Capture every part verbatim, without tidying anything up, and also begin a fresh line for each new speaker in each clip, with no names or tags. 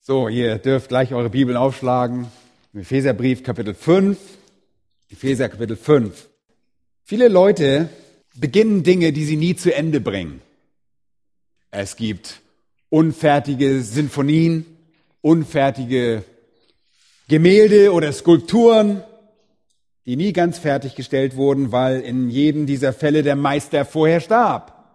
So, ihr dürft gleich eure Bibeln aufschlagen. Im Epheserbrief Kapitel fünf. Epheser Kapitel fünf. Viele Leute beginnen Dinge, die sie nie zu Ende bringen. Es gibt unfertige Sinfonien, unfertige Gemälde oder Skulpturen, die nie ganz fertiggestellt wurden, weil in jedem dieser Fälle der Meister vorher starb.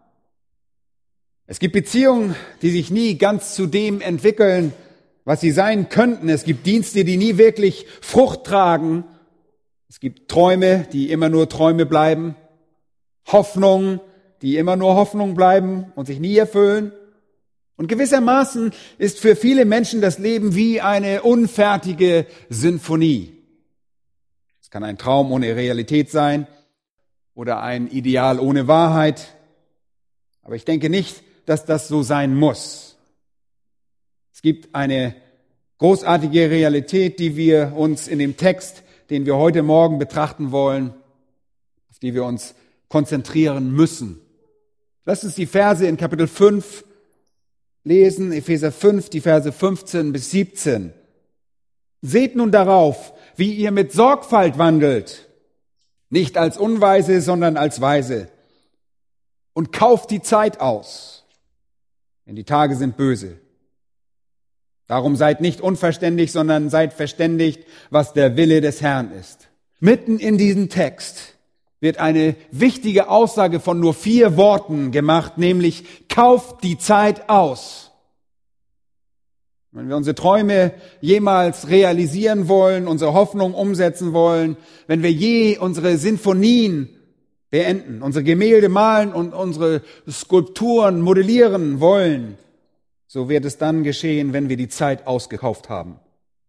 Es gibt Beziehungen, die sich nie ganz zu dem entwickeln, was sie sein könnten. Es gibt Dienste, die nie wirklich Frucht tragen. Es gibt Träume, die immer nur Träume bleiben. Hoffnungen, die immer nur Hoffnung bleiben und sich nie erfüllen. Und gewissermaßen ist für viele Menschen das Leben wie eine unfertige Sinfonie. Es kann ein Traum ohne Realität sein oder ein Ideal ohne Wahrheit. Aber ich denke nicht, dass das so sein muss. Es gibt eine großartige Realität, die wir uns in dem Text, den wir heute Morgen betrachten wollen, auf die wir uns konzentrieren müssen. Lasst uns die Verse in Kapitel fünf lesen, Epheser fünf, die Verse fünfzehn bis siebzehn. Seht nun darauf, wie ihr mit Sorgfalt wandelt, nicht als Unweise, sondern als Weise. Und kauft die Zeit aus, denn die Tage sind böse. Darum seid nicht unverständig, sondern seid verständigt, was der Wille des Herrn ist. Mitten in diesem Text wird eine wichtige Aussage von nur vier Worten gemacht, nämlich kauft die Zeit aus. Wenn wir unsere Träume jemals realisieren wollen, unsere Hoffnung umsetzen wollen, wenn wir je unsere Sinfonien beenden, unsere Gemälde malen und unsere Skulpturen modellieren wollen, so wird es dann geschehen, wenn wir die Zeit ausgekauft haben.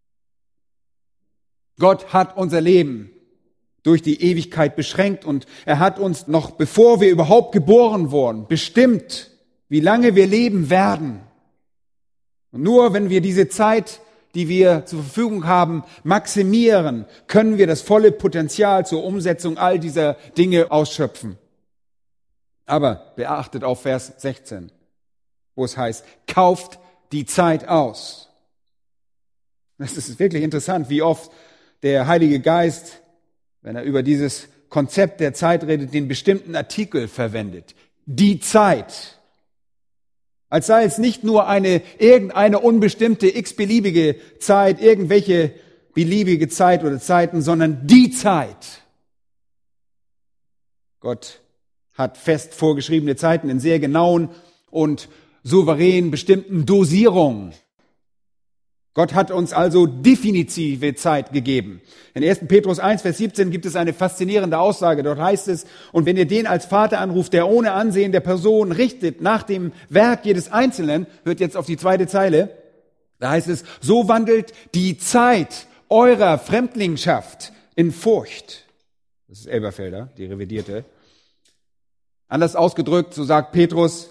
Gott hat unser Leben durch die Ewigkeit beschränkt und er hat uns noch, bevor wir überhaupt geboren wurden, bestimmt, wie lange wir leben werden. Und nur wenn wir diese Zeit, die wir zur Verfügung haben, maximieren, können wir das volle Potenzial zur Umsetzung all dieser Dinge ausschöpfen. Aber beachtet auf Vers sechzehn, wo es heißt, kauft die Zeit aus. Das ist wirklich interessant, wie oft der Heilige Geist, wenn er über dieses Konzept der Zeit redet, den bestimmten Artikel verwendet. Die Zeit. Als sei es nicht nur eine, irgendeine unbestimmte, x-beliebige Zeit, irgendwelche beliebige Zeit oder Zeiten, sondern die Zeit. Gott hat fest vorgeschriebene Zeiten in sehr genauen und souverän bestimmten Dosierungen. Gott hat uns also definitive Zeit gegeben. In ersten Petrus eins, Vers siebzehn gibt es eine faszinierende Aussage. Dort heißt es, und wenn ihr den als Vater anruft, der ohne Ansehen der Person richtet nach dem Werk jedes Einzelnen, hört jetzt auf die zweite Zeile, da heißt es, so wandelt die Zeit eurer Fremdlingschaft in Furcht. Das ist Elberfelder, die revidierte. Anders ausgedrückt, so sagt Petrus,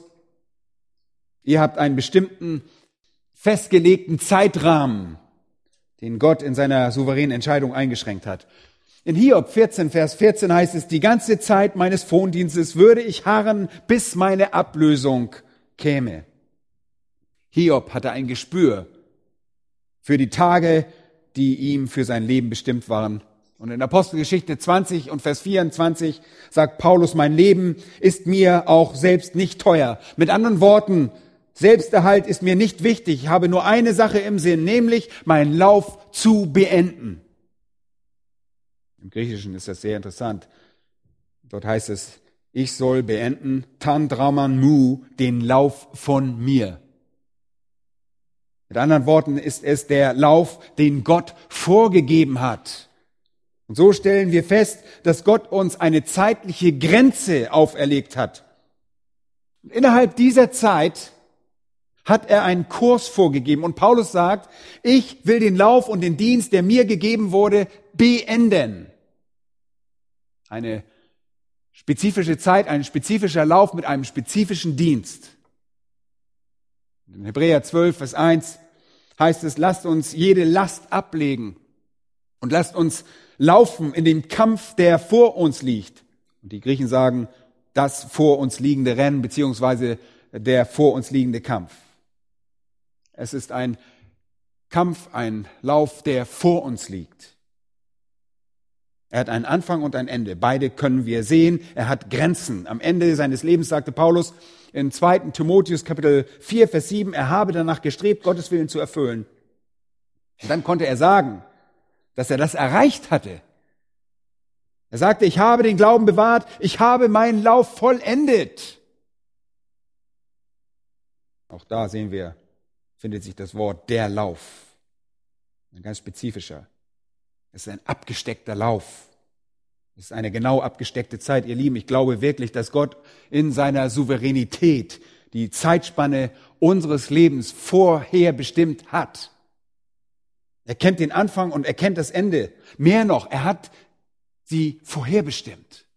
ihr habt einen bestimmten, festgelegten Zeitrahmen, den Gott in seiner souveränen Entscheidung eingeschränkt hat. In Hiob vierzehn, Vers vierzehn heißt es, die ganze Zeit meines Frondienstes würde ich harren, bis meine Ablösung käme. Hiob hatte ein Gespür für die Tage, die ihm für sein Leben bestimmt waren. Und in Apostelgeschichte zwanzig und Vers vierundzwanzig sagt Paulus, mein Leben ist mir auch selbst nicht teuer. Mit anderen Worten, Selbsterhalt ist mir nicht wichtig. Ich habe nur eine Sache im Sinn, nämlich meinen Lauf zu beenden. Im Griechischen ist das sehr interessant. Dort heißt es, ich soll beenden, tan draman mu, den Lauf von mir. Mit anderen Worten ist es der Lauf, den Gott vorgegeben hat. Und so stellen wir fest, dass Gott uns eine zeitliche Grenze auferlegt hat. Und innerhalb dieser Zeit hat er einen Kurs vorgegeben. Und Paulus sagt, ich will den Lauf und den Dienst, der mir gegeben wurde, beenden. Eine spezifische Zeit, ein spezifischer Lauf mit einem spezifischen Dienst. In Hebräer zwölf, Vers eins heißt es, lasst uns jede Last ablegen und lasst uns laufen in dem Kampf, der vor uns liegt. Und die Griechen sagen, das vor uns liegende Rennen, beziehungsweise der vor uns liegende Kampf. Es ist ein Kampf, ein Lauf, der vor uns liegt. Er hat einen Anfang und ein Ende. Beide können wir sehen. Er hat Grenzen. Am Ende seines Lebens sagte Paulus in zweiten Timotheus Kapitel vier, Vers sieben, er habe danach gestrebt, Gottes Willen zu erfüllen. Und dann konnte er sagen, dass er das erreicht hatte. Er sagte, ich habe den Glauben bewahrt, ich habe meinen Lauf vollendet. Auch da sehen wir, findet sich das Wort der Lauf. Ein ganz spezifischer. Es ist ein abgesteckter Lauf. Es ist eine genau abgesteckte Zeit. Ihr Lieben, ich glaube wirklich, dass Gott in seiner Souveränität die Zeitspanne unseres Lebens vorherbestimmt hat. Er kennt den Anfang und er kennt das Ende. Mehr noch, er hat sie vorherbestimmt.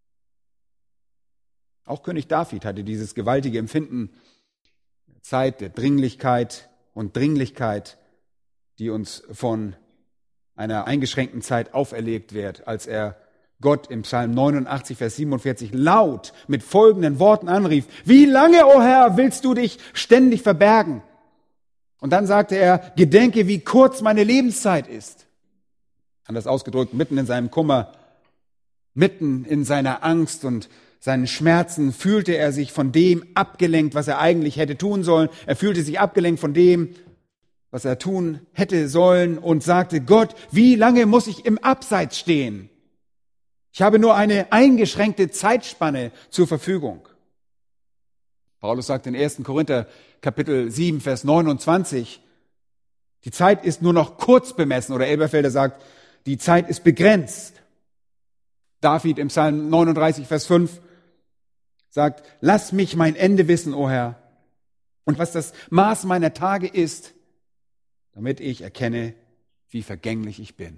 Auch König David hatte dieses gewaltige Empfinden der Zeit, der Dringlichkeit und Dringlichkeit, die uns von einer eingeschränkten Zeit auferlegt wird, als er Gott im Psalm neunundachtzig, Vers siebenundvierzig laut mit folgenden Worten anrief: Wie lange, o Herr, willst du dich ständig verbergen? Und dann sagte er, gedenke, wie kurz meine Lebenszeit ist. Anders ausgedrückt, mitten in seinem Kummer, mitten in seiner Angst und seinen Schmerzen fühlte er sich von dem abgelenkt, was er eigentlich hätte tun sollen. Er fühlte sich abgelenkt von dem, was er tun hätte sollen und sagte, Gott, wie lange muss ich im Abseits stehen? Ich habe nur eine eingeschränkte Zeitspanne zur Verfügung. Paulus sagt in ersten Korinther Kapitel sieben, Vers neunundzwanzig, die Zeit ist nur noch kurz bemessen, oder Elberfelder sagt, die Zeit ist begrenzt. David im Psalm neununddreißig, Vers fünf sagt, lass mich mein Ende wissen, o Herr, und was das Maß meiner Tage ist, damit ich erkenne, wie vergänglich ich bin.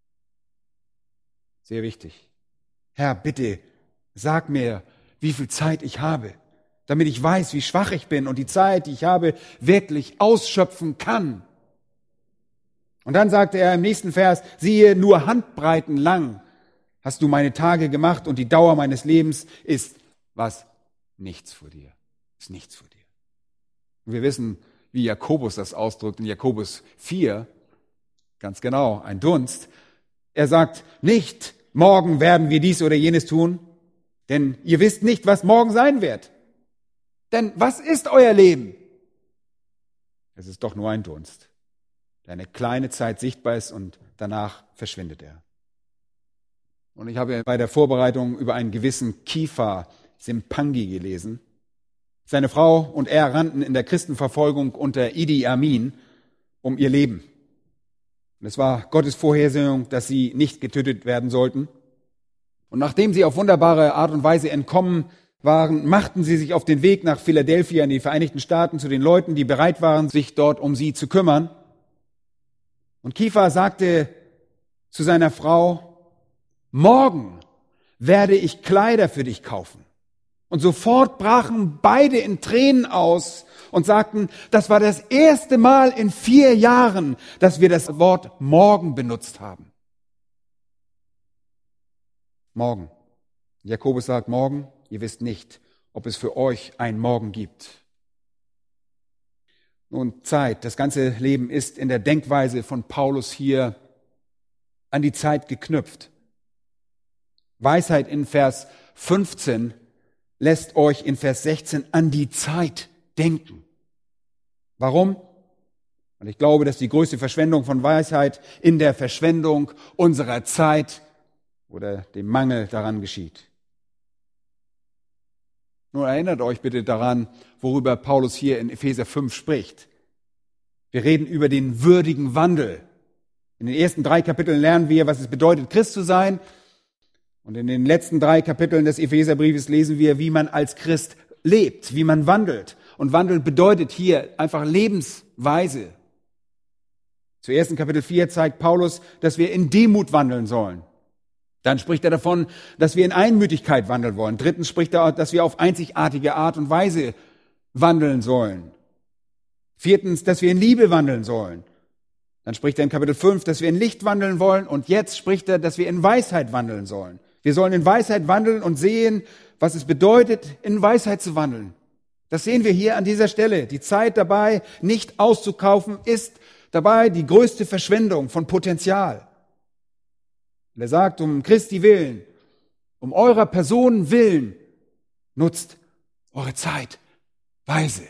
Sehr wichtig. Herr, bitte, sag mir, wie viel Zeit ich habe, damit ich weiß, wie schwach ich bin und die Zeit, die ich habe, wirklich ausschöpfen kann. Und dann sagte er im nächsten Vers, siehe, nur Handbreiten lang hast du meine Tage gemacht und die Dauer meines Lebens ist was? Nichts vor dir. Ist nichts vor dir. Und wir wissen, wie Jakobus das ausdrückt in Jakobus vier, ganz genau, ein Dunst. Er sagt nicht, morgen werden wir dies oder jenes tun, denn ihr wisst nicht, was morgen sein wird. Denn was ist euer Leben? Es ist doch nur ein Dunst, der eine kleine Zeit sichtbar ist und danach verschwindet er. Und ich habe bei der Vorbereitung über einen gewissen Kifar Simpangi gelesen. Seine Frau und er rannten in der Christenverfolgung unter Idi Amin um ihr Leben. Und es war Gottes Vorhersehung, dass sie nicht getötet werden sollten. Und nachdem sie auf wunderbare Art und Weise entkommen waren, machten sie sich auf den Weg nach Philadelphia in die Vereinigten Staaten zu den Leuten, die bereit waren, sich dort um sie zu kümmern. Und Kifar sagte zu seiner Frau, morgen werde ich Kleider für dich kaufen. Und sofort brachen beide in Tränen aus und sagten, das war das erste Mal in vier Jahren, dass wir das Wort morgen benutzt haben. Morgen. Jakobus sagt, morgen, ihr wisst nicht, ob es für euch einen Morgen gibt. Nun, Zeit, das ganze Leben ist in der Denkweise von Paulus hier an die Zeit geknüpft. Weisheit in Vers fünfzehn lässt euch in Vers sechzehn an die Zeit denken. Warum? Und ich glaube, dass die größte Verschwendung von Weisheit in der Verschwendung unserer Zeit oder dem Mangel daran geschieht. Nun erinnert euch bitte daran, worüber Paulus hier in Epheser fünf spricht. Wir reden über den würdigen Wandel. In den ersten drei Kapiteln lernen wir, was es bedeutet, Christ zu sein. Und in den letzten drei Kapiteln des Epheserbriefes lesen wir, wie man als Christ lebt, wie man wandelt. Und Wandel bedeutet hier einfach Lebensweise. Zuerst in Kapitel vier zeigt Paulus, dass wir in Demut wandeln sollen. Dann spricht er davon, dass wir in Einmütigkeit wandeln wollen. Drittens spricht er, dass wir auf einzigartige Art und Weise wandeln sollen. Viertens, dass wir in Liebe wandeln sollen. Dann spricht er in Kapitel fünf, dass wir in Licht wandeln wollen. Und jetzt spricht er, dass wir in Weisheit wandeln sollen. Wir sollen in Weisheit wandeln und sehen, was es bedeutet, in Weisheit zu wandeln. Das sehen wir hier an dieser Stelle. Die Zeit dabei, nicht auszukaufen, ist dabei die größte Verschwendung von Potenzial. Und er sagt, um Christi willen, um eurer Person willen, nutzt eure Zeit weise.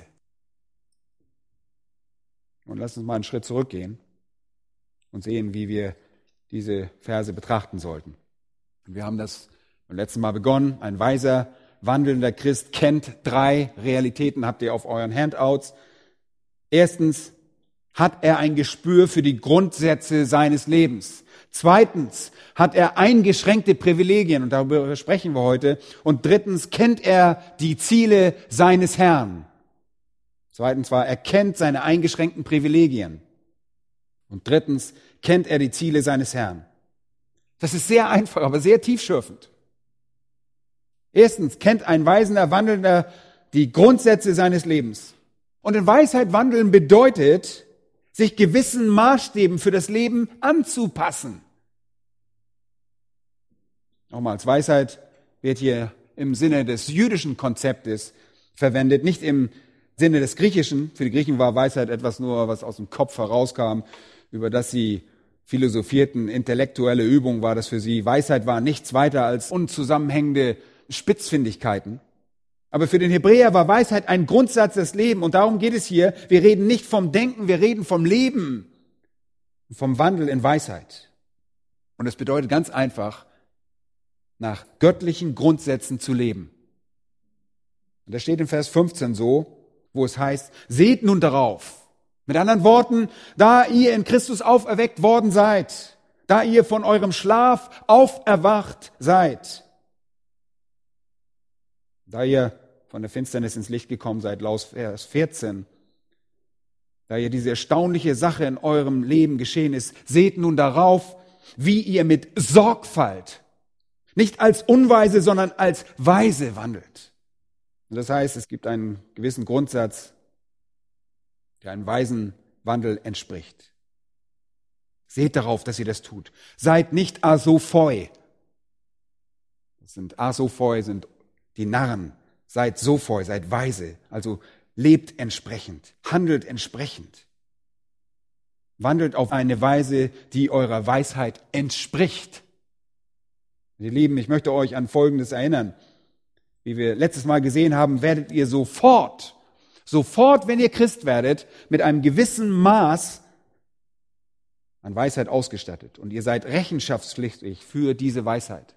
Und lasst uns mal einen Schritt zurückgehen und sehen, wie wir diese Verse betrachten sollten. Und wir haben das beim letzten Mal begonnen. Ein weiser, wandelnder Christ kennt drei Realitäten, habt ihr auf euren Handouts. Erstens hat er ein Gespür für die Grundsätze seines Lebens. Zweitens hat er eingeschränkte Privilegien, und darüber sprechen wir heute. Und drittens kennt er die Ziele seines Herrn. Zweitens war, er kennt seine eingeschränkten Privilegien. Und drittens kennt er die Ziele seines Herrn. Das ist sehr einfach, aber sehr tiefschürfend. Erstens kennt ein weisender Wandelnder die Grundsätze seines Lebens. Und in Weisheit wandeln bedeutet, sich gewissen Maßstäben für das Leben anzupassen. Nochmals, Weisheit wird hier im Sinne des jüdischen Konzeptes verwendet, nicht im Sinne des Griechischen. Für die Griechen war Weisheit etwas nur, was aus dem Kopf herauskam, über das sie philosophierten, intellektuelle Übung war das für sie. Weisheit war nichts weiter als unzusammenhängende Spitzfindigkeiten. Aber für den Hebräer war Weisheit ein Grundsatz des Lebens. Und darum geht es hier. Wir reden nicht vom Denken, wir reden vom Leben, vom Wandel in Weisheit. Und es bedeutet ganz einfach, nach göttlichen Grundsätzen zu leben. Und das steht in Vers fünfzehn so, wo es heißt, seht nun darauf. Mit anderen Worten, da ihr in Christus auferweckt worden seid, da ihr von eurem Schlaf auferwacht seid, da ihr von der Finsternis ins Licht gekommen seid, laut Vers vierzehn, da ihr diese erstaunliche Sache in eurem Leben geschehen ist, seht nun darauf, wie ihr mit Sorgfalt, nicht als Unweise, sondern als Weise wandelt. Und das heißt, es gibt einen gewissen Grundsatz, der einem weisen Wandel entspricht. Seht darauf, dass ihr das tut. Seid nicht asophoi. Das sind asophoi, sind die Narren. Seid sophoi, seid weise. Also lebt entsprechend, handelt entsprechend. Wandelt auf eine Weise, die eurer Weisheit entspricht. Ihr Lieben, ich möchte euch an Folgendes erinnern. Wie wir letztes Mal gesehen haben, werdet ihr sofort, sofort, wenn ihr Christ werdet, mit einem gewissen Maß an Weisheit ausgestattet. Und ihr seid rechenschaftspflichtig für diese Weisheit.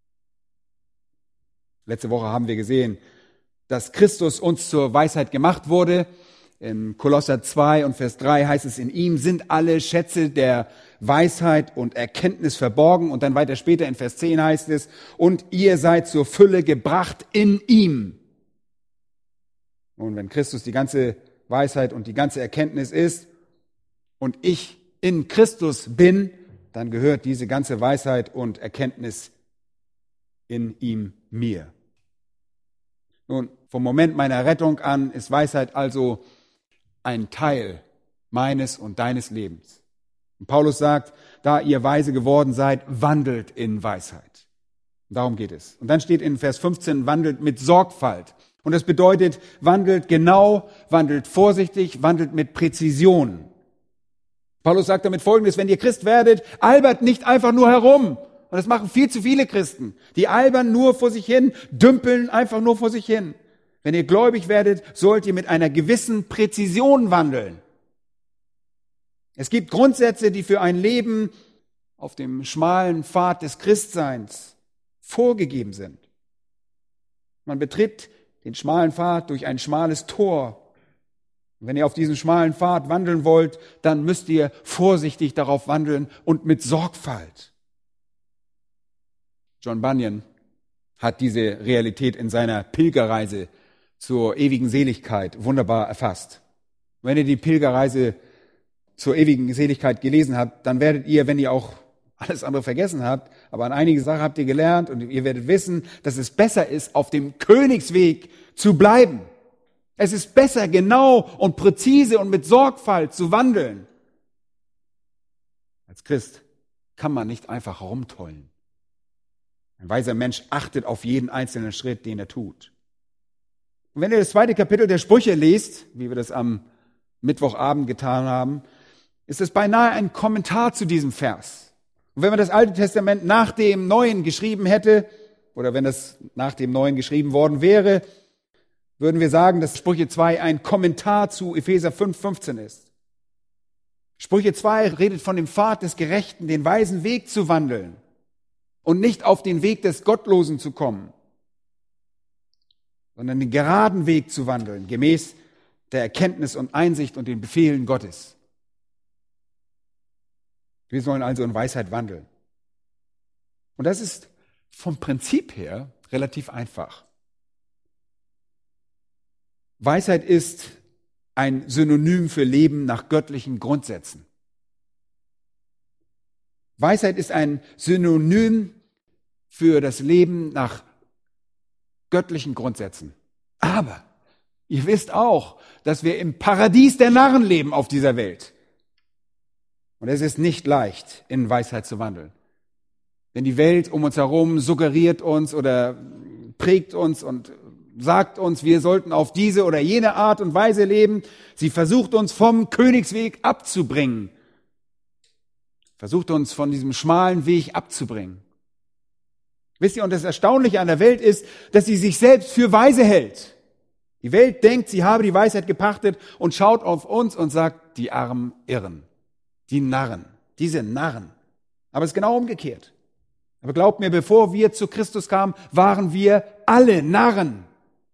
Letzte Woche haben wir gesehen, dass Christus uns zur Weisheit gemacht wurde. In Kolosser zwei und Vers drei heißt es, in ihm sind alle Schätze der Weisheit und Erkenntnis verborgen. Und dann weiter später in Vers zehn heißt es, und ihr seid zur Fülle gebracht in ihm. Und wenn Christus die ganze Weisheit und die ganze Erkenntnis ist und ich in Christus bin, dann gehört diese ganze Weisheit und Erkenntnis in ihm mir. Nun, vom Moment meiner Rettung an ist Weisheit also ein Teil meines und deines Lebens. Und Paulus sagt, da ihr weise geworden seid, wandelt in Weisheit. Und darum geht es. Und dann steht in Vers fünfzehn, wandelt mit Sorgfalt. Und das bedeutet, wandelt genau, wandelt vorsichtig, wandelt mit Präzision. Paulus sagt damit Folgendes, wenn ihr Christ werdet, albert nicht einfach nur herum. Und das machen viel zu viele Christen. Die albern nur vor sich hin, dümpeln einfach nur vor sich hin. Wenn ihr gläubig werdet, sollt ihr mit einer gewissen Präzision wandeln. Es gibt Grundsätze, die für ein Leben auf dem schmalen Pfad des Christseins vorgegeben sind. Man betritt den schmalen Pfad durch ein schmales Tor. Und wenn ihr auf diesem schmalen Pfad wandeln wollt, dann müsst ihr vorsichtig darauf wandeln und mit Sorgfalt. John Bunyan hat diese Realität in seiner Pilgerreise zur ewigen Seligkeit wunderbar erfasst. Wenn ihr die Pilgerreise zur ewigen Seligkeit gelesen habt, dann werdet ihr, wenn ihr auch alles andere vergessen habt, aber an einige Sachen habt ihr gelernt und ihr werdet wissen, dass es besser ist, auf dem Königsweg zu bleiben. Es ist besser, genau und präzise und mit Sorgfalt zu wandeln. Als Christ kann man nicht einfach herumtollen. Ein weiser Mensch achtet auf jeden einzelnen Schritt, den er tut. Und wenn ihr das zweite Kapitel der Sprüche lest, wie wir das am Mittwochabend getan haben, ist es beinahe ein Kommentar zu diesem Vers. Und wenn man das Alte Testament nach dem Neuen geschrieben hätte, oder wenn es nach dem Neuen geschrieben worden wäre, würden wir sagen, dass Sprüche zwei ein Kommentar zu Epheser fünf fünfzehn ist. Sprüche zwei redet von dem Pfad des Gerechten, den weisen Weg zu wandeln und nicht auf den Weg des Gottlosen zu kommen, sondern den geraden Weg zu wandeln, gemäß der Erkenntnis und Einsicht und den Befehlen Gottes. Wir sollen also in Weisheit wandeln. Und das ist vom Prinzip her relativ einfach. Weisheit ist ein Synonym für Leben nach göttlichen Grundsätzen. Weisheit ist ein Synonym für das Leben nach göttlichen Grundsätzen. Aber ihr wisst auch, dass wir im Paradies der Narren leben auf dieser Welt. Und es ist nicht leicht, in Weisheit zu wandeln. Denn die Welt um uns herum suggeriert uns oder prägt uns und sagt uns, wir sollten auf diese oder jene Art und Weise leben. Sie versucht uns vom Königsweg abzubringen. Versucht uns von diesem schmalen Weg abzubringen. Wisst ihr, und das Erstaunliche an der Welt ist, dass sie sich selbst für weise hält. Die Welt denkt, sie habe die Weisheit gepachtet und schaut auf uns und sagt, die armen Irren, die Narren, diese Narren. Aber es ist genau umgekehrt. Aber glaubt mir, bevor wir zu Christus kamen, waren wir alle Narren.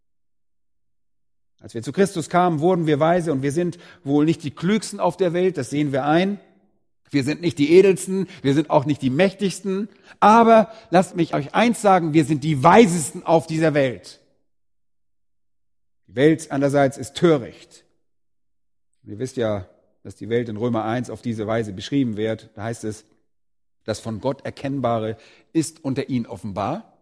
Als wir zu Christus kamen, wurden wir weise und wir sind wohl nicht die Klügsten auf der Welt, das sehen wir ein. Wir sind nicht die Edelsten, wir sind auch nicht die Mächtigsten, aber lasst mich euch eins sagen, wir sind die Weisesten auf dieser Welt. Die Welt andererseits ist töricht. Ihr wisst ja, dass die Welt in Römer eins auf diese Weise beschrieben wird. Da heißt es, das von Gott Erkennbare ist unter ihnen offenbar.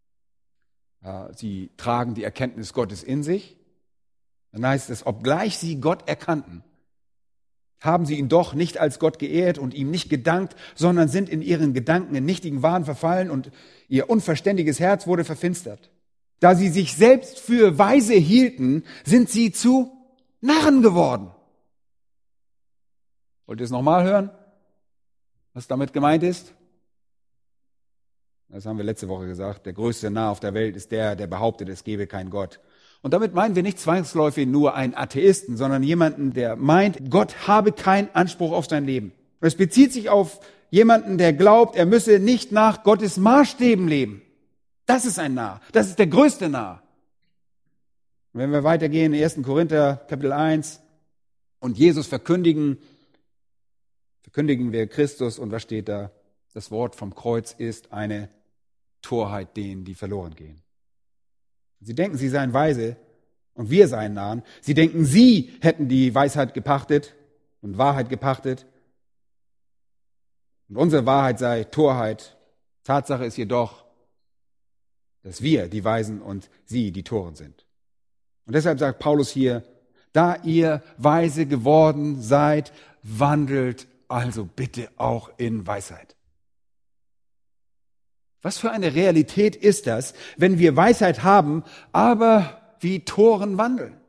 Sie tragen die Erkenntnis Gottes in sich. Dann heißt es, obgleich sie Gott erkannten, haben sie ihn doch nicht als Gott geehrt und ihm nicht gedankt, sondern sind in ihren Gedanken in nichtigen Wahn verfallen und ihr unverständiges Herz wurde verfinstert. Da sie sich selbst für weise hielten, sind sie zu Narren geworden. Wollt ihr es nochmal hören, was damit gemeint ist? Das haben wir letzte Woche gesagt. Der größte Narr auf der Welt ist der, der behauptet, es gebe keinen Gott. Und damit meinen wir nicht zwangsläufig nur einen Atheisten, sondern jemanden, der meint, Gott habe keinen Anspruch auf sein Leben. Und es bezieht sich auf jemanden, der glaubt, er müsse nicht nach Gottes Maßstäben leben. Das ist ein Narr. Das ist der größte Narr. Und wenn wir weitergehen, in ersten Korinther Kapitel eins und Jesus verkündigen, verkündigen wir Christus und was steht da? Das Wort vom Kreuz ist eine Torheit denen, die verloren gehen. Sie denken, sie seien weise und wir seien Narren. Sie denken, sie hätten die Weisheit gepachtet und Wahrheit gepachtet. Und unsere Wahrheit sei Torheit. Tatsache ist jedoch, dass wir die Weisen und sie die Toren sind. Und deshalb sagt Paulus hier, da ihr weise geworden seid, wandelt also bitte auch in Weisheit. Was für eine Realität ist das, wenn wir Weisheit haben, aber wie Toren wandeln?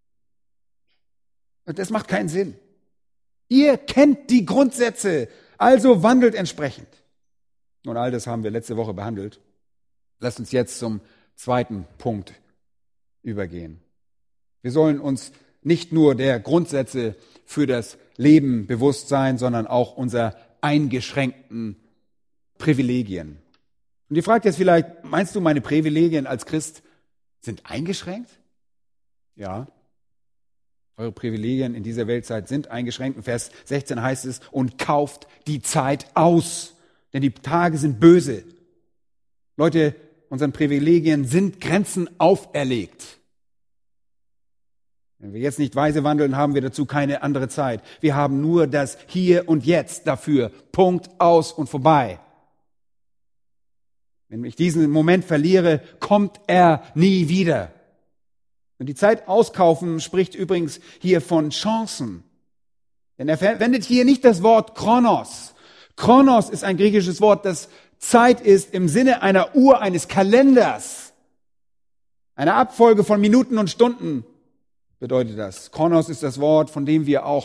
Und das macht keinen Sinn. Ihr kennt die Grundsätze, also wandelt entsprechend. Und all das haben wir letzte Woche behandelt. Lasst uns jetzt zum zweiten Punkt übergehen. Wir sollen uns nicht nur der Grundsätze für das Leben bewusst sein, sondern auch unserer eingeschränkten Privilegien. Und ihr fragt jetzt vielleicht, meinst du, meine Privilegien als Christ sind eingeschränkt? Ja. Eure Privilegien in dieser Weltzeit sind eingeschränkt. In Vers sechzehn heißt es, und kauft die Zeit aus, denn die Tage sind böse. Leute, unseren Privilegien sind Grenzen auferlegt. Wenn wir jetzt nicht weise wandeln, haben wir dazu keine andere Zeit. Wir haben nur das Hier und Jetzt dafür. Punkt, aus und vorbei. Wenn ich diesen Moment verliere, kommt er nie wieder. Und die Zeit auskaufen spricht übrigens hier von Chancen. Denn er verwendet hier nicht das Wort Chronos. Chronos ist ein griechisches Wort, das Zeit ist im Sinne einer Uhr, eines Kalenders. Eine Abfolge von Minuten und Stunden bedeutet das. Chronos ist das Wort, von dem wir auch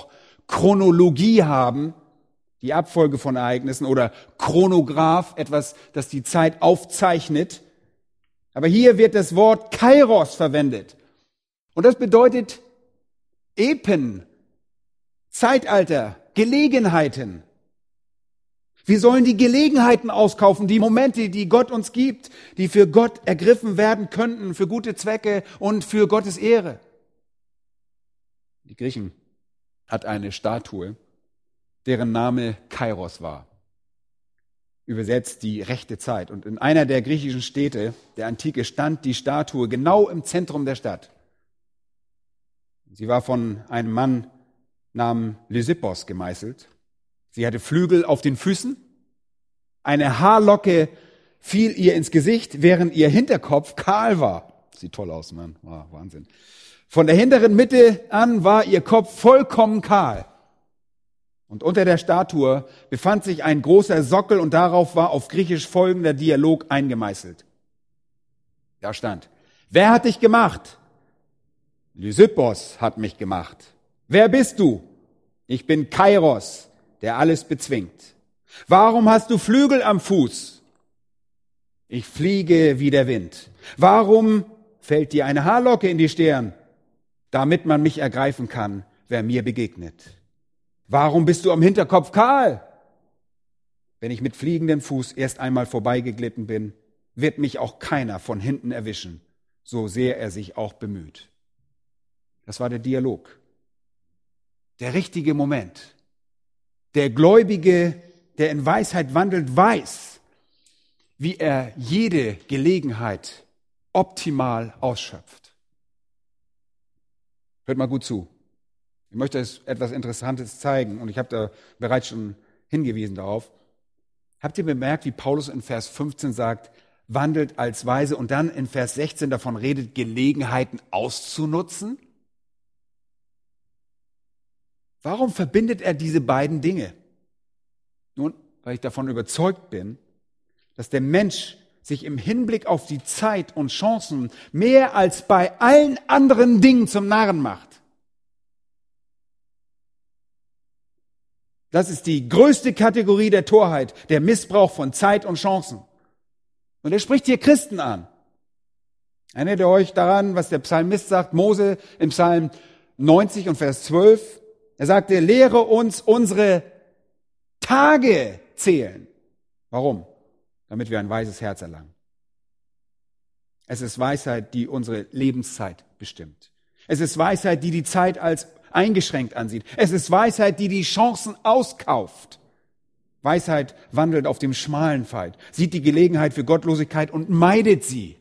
Chronologie haben, die Abfolge von Ereignissen, oder Chronograph, etwas, das die Zeit aufzeichnet. Aber hier wird das Wort Kairos verwendet. Und das bedeutet Epen, Zeitalter, Gelegenheiten. Wir sollen die Gelegenheiten auskaufen, die Momente, die Gott uns gibt, die für Gott ergriffen werden könnten, für gute Zwecke und für Gottes Ehre. Die Griechen hat eine Statue, deren Name Kairos war. Übersetzt die rechte Zeit. Und in einer der griechischen Städte der Antike stand die Statue genau im Zentrum der Stadt. Sie war von einem Mann namens Lysippos gemeißelt. Sie hatte Flügel auf den Füßen. Eine Haarlocke fiel ihr ins Gesicht, während ihr Hinterkopf kahl war. Sieht toll aus, Mann. Wow, Wahnsinn. Von der hinteren Mitte an war ihr Kopf vollkommen kahl. Und unter der Statue befand sich ein großer Sockel und darauf war auf Griechisch folgender Dialog eingemeißelt. Da stand: Wer hat dich gemacht? Lysippos hat mich gemacht. Wer bist du? Ich bin Kairos, der alles bezwingt. Warum hast du Flügel am Fuß? Ich fliege wie der Wind. Warum fällt dir eine Haarlocke in die Stirn? Damit man mich ergreifen kann, wer mir begegnet. Warum bist du am Hinterkopf kahl? Wenn ich mit fliegendem Fuß erst einmal vorbeigeglitten bin, wird mich auch keiner von hinten erwischen, so sehr er sich auch bemüht. Das war der Dialog. Der richtige Moment. Der Gläubige, der in Weisheit wandelt, weiß, wie er jede Gelegenheit optimal ausschöpft. Hört mal gut zu. Ich möchte euch etwas Interessantes zeigen und ich habe da bereits schon hingewiesen darauf. Habt ihr bemerkt, wie Paulus in Vers fünfzehn sagt, wandelt als Weise und dann in Vers sechzehn davon redet, Gelegenheiten auszunutzen? Warum verbindet er diese beiden Dinge? Nun, weil ich davon überzeugt bin, dass der Mensch sich im Hinblick auf die Zeit und Chancen mehr als bei allen anderen Dingen zum Narren macht. Das ist die größte Kategorie der Torheit, der Missbrauch von Zeit und Chancen. Und er spricht hier Christen an. Erinnert ihr euch daran, was der Psalmist sagt, Mose im Psalm neunzig und Vers zwölf? Er sagte, lehre uns unsere Tage zählen. Warum? Damit wir ein weises Herz erlangen. Es ist Weisheit, die unsere Lebenszeit bestimmt. Es ist Weisheit, die die Zeit als eingeschränkt ansieht. Es ist Weisheit, die die Chancen auskauft. Weisheit wandelt auf dem schmalen Pfad, sieht die Gelegenheit für Gottlosigkeit und meidet sie.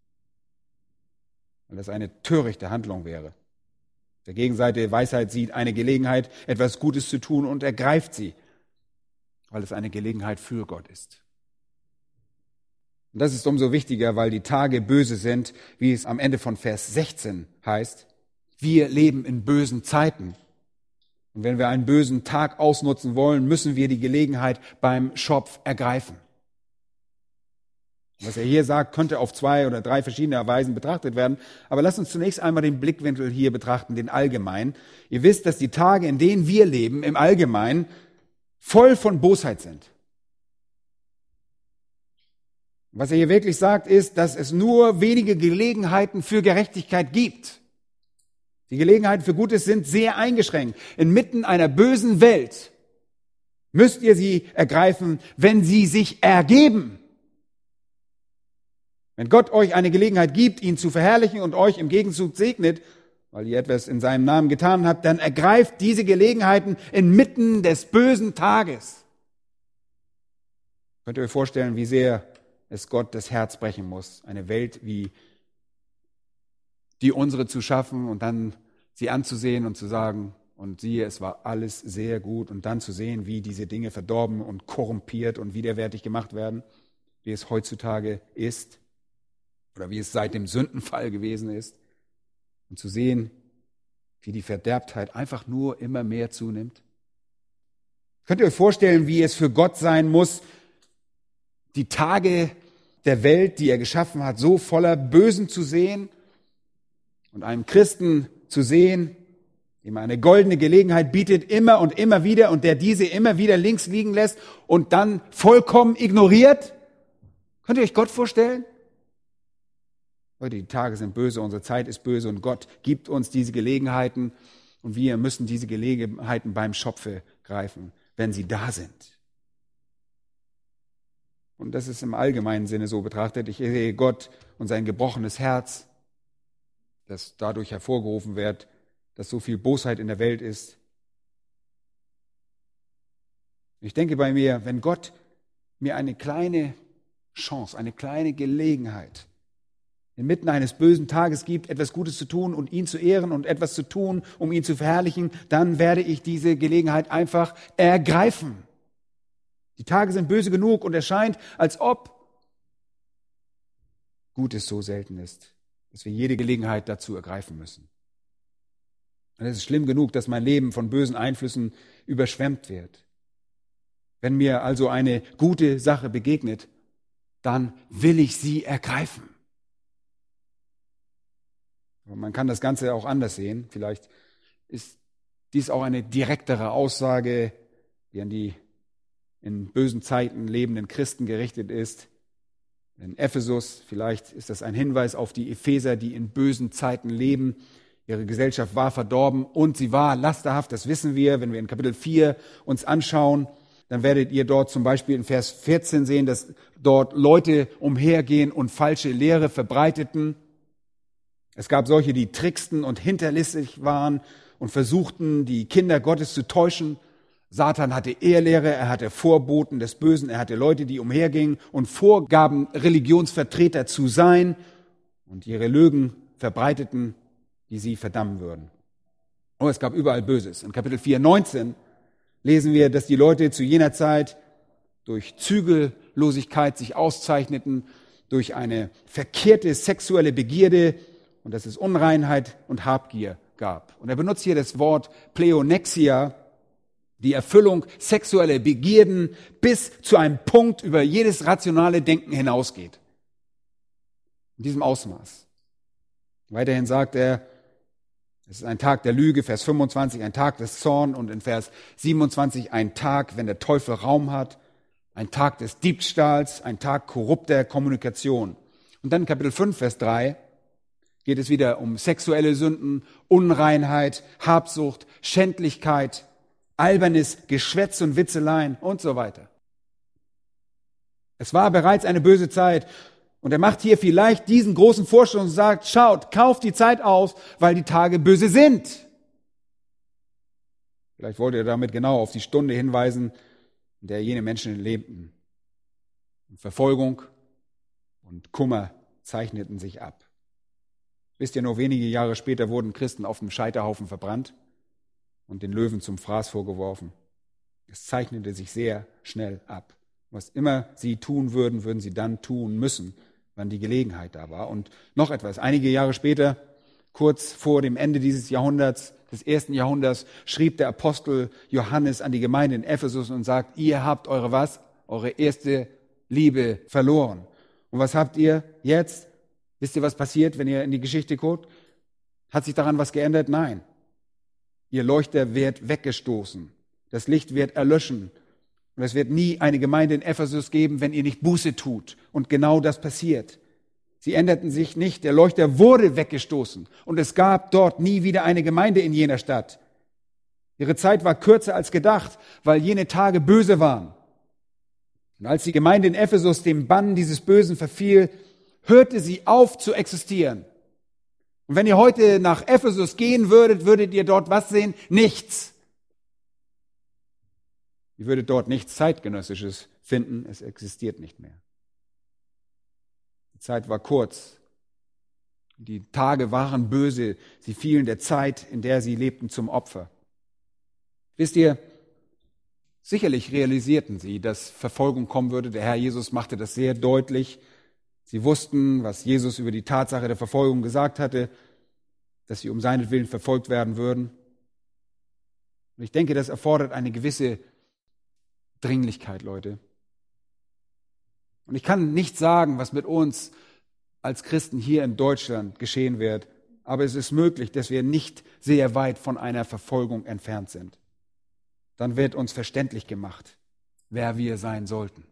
Weil das eine törichte Handlung wäre. Auf der Gegenseite Weisheit sieht eine Gelegenheit, etwas Gutes zu tun und ergreift sie, weil es eine Gelegenheit für Gott ist. Und das ist umso wichtiger, weil die Tage böse sind, wie es am Ende von Vers sechzehn heißt. Wir leben in bösen Zeiten. Und wenn wir einen bösen Tag ausnutzen wollen, müssen wir die Gelegenheit beim Schopf ergreifen. Was er hier sagt, könnte auf zwei oder drei verschiedene Weisen betrachtet werden. Aber lasst uns zunächst einmal den Blickwinkel hier betrachten, den allgemeinen. Ihr wisst, dass die Tage, in denen wir leben, im Allgemeinen voll von Bosheit sind. Was er hier wirklich sagt, ist, dass es nur wenige Gelegenheiten für Gerechtigkeit gibt. Die Gelegenheiten für Gutes sind sehr eingeschränkt. Inmitten einer bösen Welt müsst ihr sie ergreifen, wenn sie sich ergeben. Wenn Gott euch eine Gelegenheit gibt, ihn zu verherrlichen und euch im Gegenzug segnet, weil ihr etwas in seinem Namen getan habt, dann ergreift diese Gelegenheiten inmitten des bösen Tages. Könnt ihr euch vorstellen, wie sehr es Gott das Herz brechen muss, eine Welt wie die unsere zu schaffen und dann sie anzusehen und zu sagen, und siehe, es war alles sehr gut, und dann zu sehen, wie diese Dinge verdorben und korrumpiert und widerwärtig gemacht werden, wie es heutzutage ist oder wie es seit dem Sündenfall gewesen ist, und zu sehen, wie die Verderbtheit einfach nur immer mehr zunimmt. Könnt ihr euch vorstellen, wie es für Gott sein muss, die Tage der Welt, die er geschaffen hat, so voller Bösen zu sehen und einem Christen zu sehen, Ihm eine goldene Gelegenheit bietet, immer und immer wieder, und der diese immer wieder links liegen lässt und dann vollkommen ignoriert? Könnt ihr euch Gott vorstellen? Leute, die Tage sind böse, unsere Zeit ist böse und Gott gibt uns diese Gelegenheiten und wir müssen diese Gelegenheiten beim Schopfe greifen, wenn sie da sind. Und das ist im allgemeinen Sinne so betrachtet. Ich sehe Gott und sein gebrochenes Herz, das dadurch hervorgerufen wird, dass so viel Bosheit in der Welt ist. Ich denke bei mir, wenn Gott mir eine kleine Chance, eine kleine Gelegenheit inmitten eines bösen Tages gibt, etwas Gutes zu tun und ihn zu ehren und etwas zu tun, um ihn zu verherrlichen, dann werde ich diese Gelegenheit einfach ergreifen. Die Tage sind böse genug und es scheint, als ob Gutes so selten ist, dass wir jede Gelegenheit dazu ergreifen müssen. Und es ist schlimm genug, dass mein Leben von bösen Einflüssen überschwemmt wird. Wenn mir also eine gute Sache begegnet, dann will ich sie ergreifen. Aber man kann das Ganze auch anders sehen. Vielleicht ist dies auch eine direktere Aussage, die an die in bösen Zeiten lebenden Christen gerichtet ist. In Ephesus, vielleicht ist das ein Hinweis auf die Epheser, die in bösen Zeiten leben. Ihre Gesellschaft war verdorben und sie war lasterhaft, das wissen wir. Wenn wir in Kapitel vier uns anschauen, dann werdet ihr dort zum Beispiel in Vers vierzehn sehen, dass dort Leute umhergehen und falsche Lehre verbreiteten. Es gab solche, die tricksten und hinterlistig waren und versuchten, die Kinder Gottes zu täuschen. Satan hatte Irrlehre, er hatte Vorboten des Bösen, er hatte Leute, die umhergingen und vorgaben, Religionsvertreter zu sein und ihre Lügen verbreiteten, die sie verdammen würden. Oh, es gab überall Böses. In Kapitel vier, neunzehn lesen wir, dass die Leute zu jener Zeit durch Zügellosigkeit sich auszeichneten, durch eine verkehrte sexuelle Begierde und dass es Unreinheit und Habgier gab. Und er benutzt hier das Wort Pleonexia, die Erfüllung sexueller Begierden bis zu einem Punkt über jedes rationale Denken hinausgeht. In diesem Ausmaß. Weiterhin sagt er, es ist ein Tag der Lüge, Vers fünfundzwanzig, ein Tag des Zorns und in Vers siebenundzwanzig ein Tag, wenn der Teufel Raum hat, ein Tag des Diebstahls, ein Tag korrupter Kommunikation. Und dann in Kapitel fünf, Vers drei geht es wieder um sexuelle Sünden, Unreinheit, Habsucht, Schändlichkeit, albernes Geschwätz und Witzeleien und so weiter. Es war bereits eine böse Zeit. Und er macht hier vielleicht diesen großen Vorschlag und sagt, schaut, kauft die Zeit aus, weil die Tage böse sind. Vielleicht wollte er damit genau auf die Stunde hinweisen, in der jene Menschen lebten. Und Verfolgung und Kummer zeichneten sich ab. Wisst ihr, nur wenige Jahre später wurden Christen auf dem Scheiterhaufen verbrannt und den Löwen zum Fraß vorgeworfen. Es zeichnete sich sehr schnell ab. Was immer sie tun würden, würden sie dann tun müssen, wann die Gelegenheit da war. Und noch etwas, einige Jahre später, kurz vor dem Ende dieses Jahrhunderts, des ersten Jahrhunderts, schrieb der Apostel Johannes an die Gemeinde in Ephesus und sagt, ihr habt eure was? Eure erste Liebe verloren. Und was habt ihr jetzt? Wisst ihr, was passiert, wenn ihr in die Geschichte guckt? Hat sich daran was geändert? Nein. Ihr Leuchter wird weggestoßen. Das Licht wird erlöschen. Und es wird nie eine Gemeinde in Ephesus geben, wenn ihr nicht Buße tut. Und genau das passiert. Sie änderten sich nicht. Der Leuchter wurde weggestoßen. Und es gab dort nie wieder eine Gemeinde in jener Stadt. Ihre Zeit war kürzer als gedacht, weil jene Tage böse waren. Und als die Gemeinde in Ephesus dem Bann dieses Bösen verfiel, hörte sie auf zu existieren. Und wenn ihr heute nach Ephesus gehen würdet, würdet ihr dort was sehen? Nichts. Ihr würdet dort nichts Zeitgenössisches finden, es existiert nicht mehr. Die Zeit war kurz. Die Tage waren böse, sie fielen der Zeit, in der sie lebten, zum Opfer. Wisst ihr, sicherlich realisierten sie, dass Verfolgung kommen würde. Der Herr Jesus machte das sehr deutlich. Sie wussten, was Jesus über die Tatsache der Verfolgung gesagt hatte, dass sie um seinetwillen verfolgt werden würden. Und ich denke, das erfordert eine gewisse Dringlichkeit, Leute. Und ich kann nicht sagen, was mit uns als Christen hier in Deutschland geschehen wird, aber es ist möglich, dass wir nicht sehr weit von einer Verfolgung entfernt sind. Dann wird uns verständlich gemacht, wer wir sein sollten.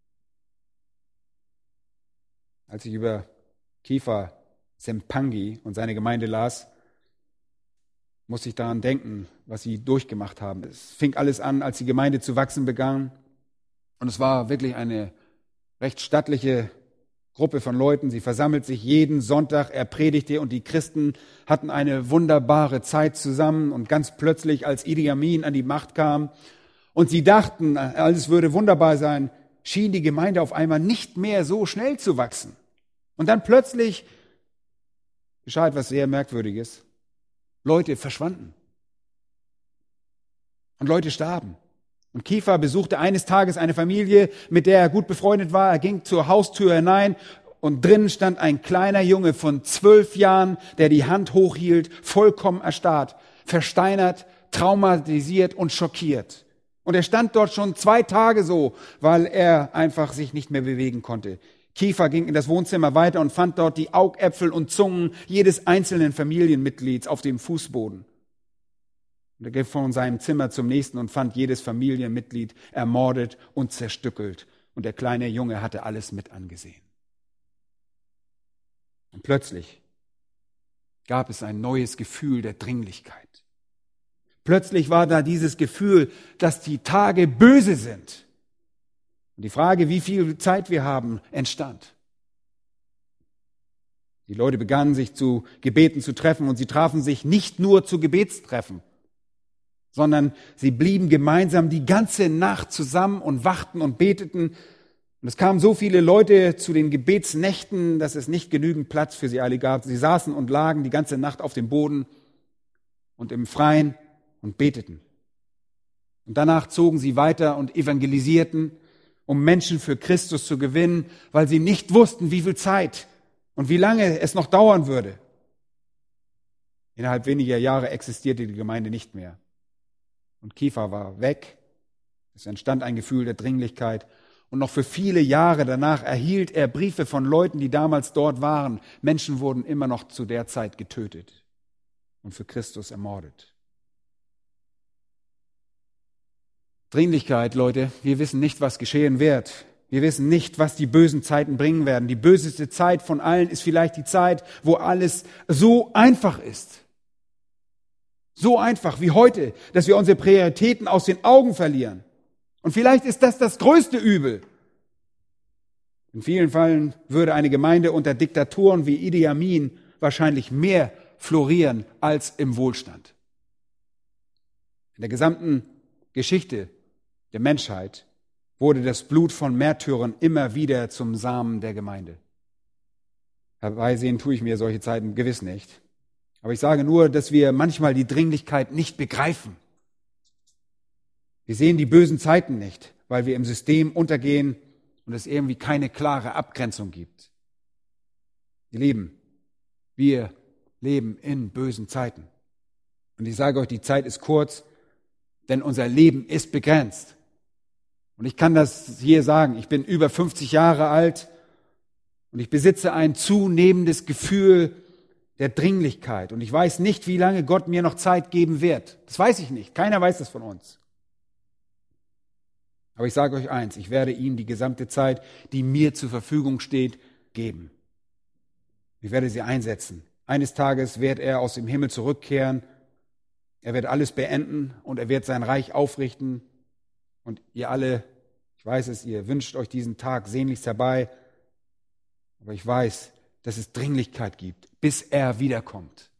Als ich über Kepha Sempangi und seine Gemeinde las, musste ich daran denken, was sie durchgemacht haben. Es fing alles an, als die Gemeinde zu wachsen begann. Und es war wirklich eine recht stattliche Gruppe von Leuten. Sie versammelt sich jeden Sonntag, er predigte und die Christen hatten eine wunderbare Zeit zusammen. Und ganz plötzlich, als Idi Amin an die Macht kam und sie dachten, alles würde wunderbar sein, schien die Gemeinde auf einmal nicht mehr so schnell zu wachsen. Und dann plötzlich geschah etwas sehr Merkwürdiges. Leute verschwanden. Und Leute starben. Und Kepha besuchte eines Tages eine Familie, mit der er gut befreundet war. Er ging zur Haustür hinein und drinnen stand ein kleiner Junge von zwölf Jahren, der die Hand hochhielt, vollkommen erstarrt, versteinert, traumatisiert und schockiert. Und er stand dort schon zwei Tage so, weil er einfach sich nicht mehr bewegen konnte. Kepha ging in das Wohnzimmer weiter und fand dort die Augäpfel und Zungen jedes einzelnen Familienmitglieds auf dem Fußboden. Und er ging von seinem Zimmer zum nächsten und fand jedes Familienmitglied ermordet und zerstückelt. Und der kleine Junge hatte alles mit angesehen. Und plötzlich gab es ein neues Gefühl der Dringlichkeit. Plötzlich war da dieses Gefühl, dass die Tage böse sind. Und die Frage, wie viel Zeit wir haben, entstand. Die Leute begannen, sich zu Gebeten zu treffen und sie trafen sich nicht nur zu Gebetstreffen, sondern sie blieben gemeinsam die ganze Nacht zusammen und wachten und beteten. Und es kamen so viele Leute zu den Gebetsnächten, dass es nicht genügend Platz für sie alle gab. Sie saßen und lagen die ganze Nacht auf dem Boden und im Freien und beteten. Und danach zogen sie weiter und evangelisierten, um Menschen für Christus zu gewinnen, weil sie nicht wussten, wie viel Zeit und wie lange es noch dauern würde. Innerhalb weniger Jahre existierte die Gemeinde nicht mehr. Und Kepha war weg. Es entstand ein Gefühl der Dringlichkeit. Und noch für viele Jahre danach erhielt er Briefe von Leuten, die damals dort waren. Menschen wurden immer noch zu der Zeit getötet und für Christus ermordet. Dringlichkeit, Leute, wir wissen nicht, was geschehen wird. Wir wissen nicht, was die bösen Zeiten bringen werden. Die böseste Zeit von allen ist vielleicht die Zeit, wo alles so einfach ist. So einfach wie heute, dass wir unsere Prioritäten aus den Augen verlieren. Und vielleicht ist das das größte Übel. In vielen Fällen würde eine Gemeinde unter Diktatoren wie Idi Amin wahrscheinlich mehr florieren als im Wohlstand. In der gesamten Geschichte der Menschheit wurde das Blut von Märtyrern immer wieder zum Samen der Gemeinde. Herbeisehen tue ich mir solche Zeiten gewiss nicht. Aber ich sage nur, dass wir manchmal die Dringlichkeit nicht begreifen. Wir sehen die bösen Zeiten nicht, weil wir im System untergehen und es irgendwie keine klare Abgrenzung gibt. Ihr Lieben, wir leben in bösen Zeiten. Und ich sage euch, die Zeit ist kurz, denn unser Leben ist begrenzt. Und ich kann das hier sagen, ich bin über fünfzig Jahre alt und ich besitze ein zunehmendes Gefühl der Dringlichkeit. Und ich weiß nicht, wie lange Gott mir noch Zeit geben wird. Das weiß ich nicht. Keiner weiß das von uns. Aber ich sage euch eins, ich werde ihm die gesamte Zeit, die mir zur Verfügung steht, geben. Ich werde sie einsetzen. Eines Tages wird er aus dem Himmel zurückkehren. Er wird alles beenden und er wird sein Reich aufrichten. Und ihr alle, ich weiß es, ihr wünscht euch diesen Tag sehnlichst herbei. Aber ich weiß, dass es Dringlichkeit gibt, bis er wiederkommt.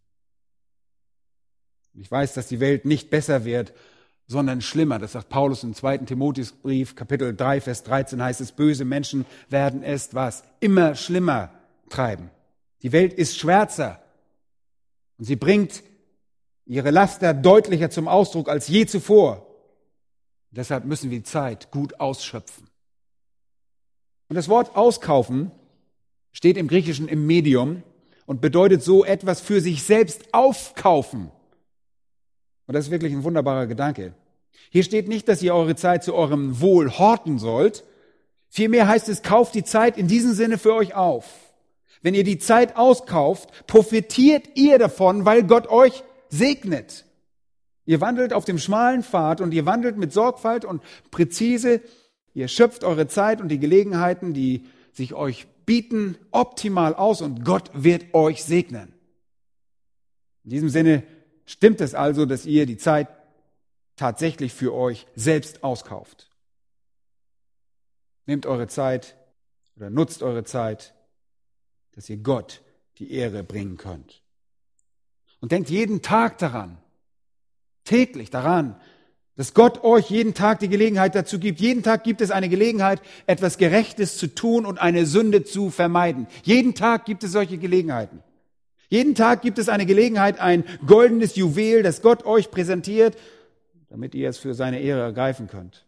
Ich weiß, dass die Welt nicht besser wird, sondern schlimmer. Das sagt Paulus im zweiten Timotheusbrief, Kapitel drei, Vers dreizehn heißt es, böse Menschen werden es was? Immer schlimmer treiben. Die Welt ist schwärzer und sie bringt ihre Laster deutlicher zum Ausdruck als je zuvor. Deshalb müssen wir die Zeit gut ausschöpfen. Und das Wort auskaufen steht im Griechischen im Medium und bedeutet so etwas für sich selbst aufkaufen. Und das ist wirklich ein wunderbarer Gedanke. Hier steht nicht, dass ihr eure Zeit zu eurem Wohl horten sollt. Vielmehr heißt es, kauft die Zeit in diesem Sinne für euch auf. Wenn ihr die Zeit auskauft, profitiert ihr davon, weil Gott euch segnet. Ihr wandelt auf dem schmalen Pfad und ihr wandelt mit Sorgfalt und präzise. Ihr schöpft eure Zeit und die Gelegenheiten, die sich euch bieten, optimal aus und Gott wird euch segnen. In diesem Sinne stimmt es also, dass ihr die Zeit tatsächlich für euch selbst auskauft. Nehmt eure Zeit oder nutzt eure Zeit, dass ihr Gott die Ehre bringen könnt. Und denkt jeden Tag daran, täglich daran, dass Gott euch jeden Tag die Gelegenheit dazu gibt. Jeden Tag gibt es eine Gelegenheit, etwas Gerechtes zu tun und eine Sünde zu vermeiden. Jeden Tag gibt es solche Gelegenheiten. Jeden Tag gibt es eine Gelegenheit, ein goldenes Juwel, das Gott euch präsentiert, damit ihr es für seine Ehre ergreifen könnt.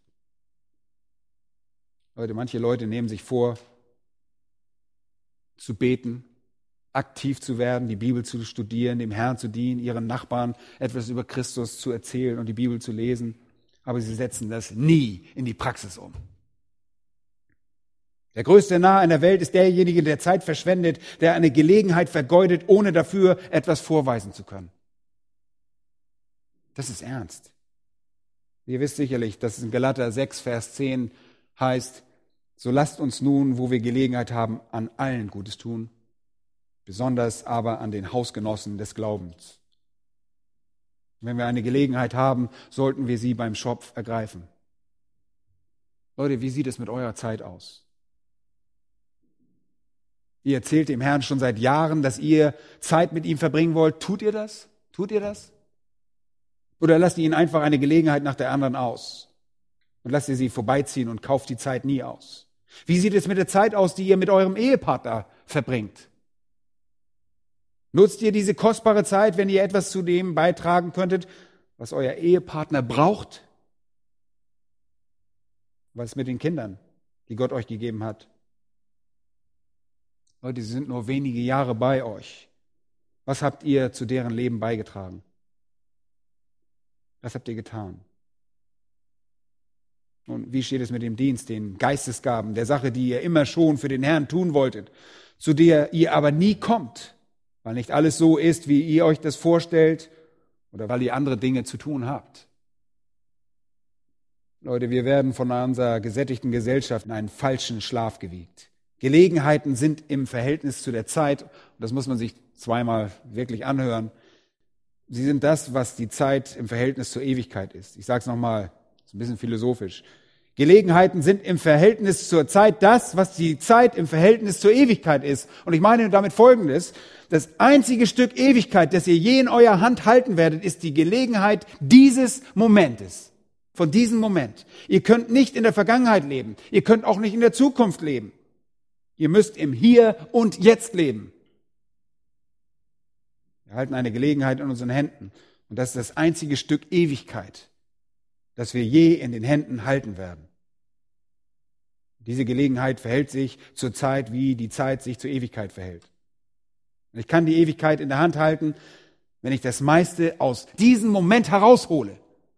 Leute, manche Leute nehmen sich vor, zu beten, aktiv zu werden, die Bibel zu studieren, dem Herrn zu dienen, ihren Nachbarn etwas über Christus zu erzählen und die Bibel zu lesen, aber sie setzen das nie in die Praxis um. Der größte Narr in der Welt ist derjenige, der Zeit verschwendet, der eine Gelegenheit vergeudet, ohne dafür etwas vorweisen zu können. Das ist ernst. Ihr wisst sicherlich, dass es in Galater sechs, Vers zehn heißt, so lasst uns nun, wo wir Gelegenheit haben, an allen Gutes tun, besonders aber an den Hausgenossen des Glaubens. Wenn wir eine Gelegenheit haben, sollten wir sie beim Schopf ergreifen. Leute, wie sieht es mit eurer Zeit aus? Ihr erzählt dem Herrn schon seit Jahren, dass ihr Zeit mit ihm verbringen wollt. Tut ihr das? Tut ihr das? Oder lasst ihr ihn einfach eine Gelegenheit nach der anderen aus? Und lasst ihr sie vorbeiziehen und kauft die Zeit nie aus? Wie sieht es mit der Zeit aus, die ihr mit eurem Ehepartner verbringt? Nutzt ihr diese kostbare Zeit, wenn ihr etwas zu dem beitragen könntet, was euer Ehepartner braucht? Was mit den Kindern, die Gott euch gegeben hat? Leute, sie sind nur wenige Jahre bei euch. Was habt ihr zu deren Leben beigetragen? Was habt ihr getan? Und wie steht es mit dem Dienst, den Geistesgaben, der Sache, die ihr immer schon für den Herrn tun wolltet, zu der ihr aber nie kommt, weil nicht alles so ist, wie ihr euch das vorstellt oder weil ihr andere Dinge zu tun habt? Leute, wir werden von unserer gesättigten Gesellschaft in einen falschen Schlaf gewiegt. Gelegenheiten sind im Verhältnis zu der Zeit, und das muss man sich zweimal wirklich anhören, sie sind das, was die Zeit im Verhältnis zur Ewigkeit ist. Ich sage es nochmal, ist ein bisschen philosophisch. Gelegenheiten sind im Verhältnis zur Zeit das, was die Zeit im Verhältnis zur Ewigkeit ist. Und ich meine damit Folgendes: Das einzige Stück Ewigkeit, das ihr je in eurer Hand halten werdet, ist die Gelegenheit dieses Momentes. Von diesem Moment. Ihr könnt nicht in der Vergangenheit leben. Ihr könnt auch nicht in der Zukunft leben. Ihr müsst im Hier und Jetzt leben. Wir halten eine Gelegenheit in unseren Händen. Und das ist das einzige Stück Ewigkeit, das wir je in den Händen halten werden. Diese Gelegenheit verhält sich zur Zeit, wie die Zeit sich zur Ewigkeit verhält. Und ich kann die Ewigkeit in der Hand halten, wenn ich das meiste aus diesem Moment heraushole.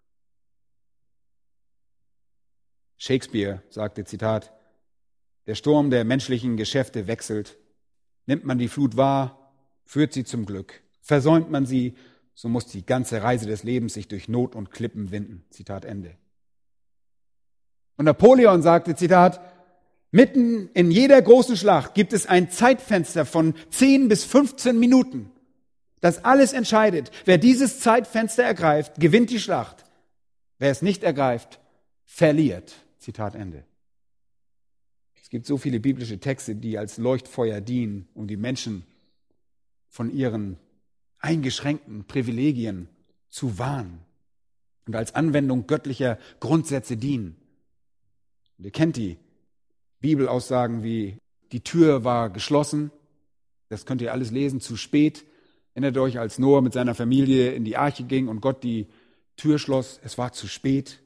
Shakespeare sagte, Zitat, der Sturm der menschlichen Geschäfte wechselt. Nimmt man die Flut wahr, führt sie zum Glück. Versäumt man sie, so muss die ganze Reise des Lebens sich durch Not und Klippen winden. Zitat Ende. Und Napoleon sagte, Zitat, mitten in jeder großen Schlacht gibt es ein Zeitfenster von zehn bis fünfzehn Minuten, das alles entscheidet. Wer dieses Zeitfenster ergreift, gewinnt die Schlacht. Wer es nicht ergreift, verliert. Zitat Ende. Es gibt so viele biblische Texte, die als Leuchtfeuer dienen, um die Menschen von ihren eingeschränkten Privilegien zu warnen und als Anwendung göttlicher Grundsätze dienen. Und ihr kennt die Bibelaussagen wie, die Tür war geschlossen, das könnt ihr alles lesen, zu spät. Erinnert euch, als Noah mit seiner Familie in die Arche ging und Gott die Tür schloss, es war zu spät.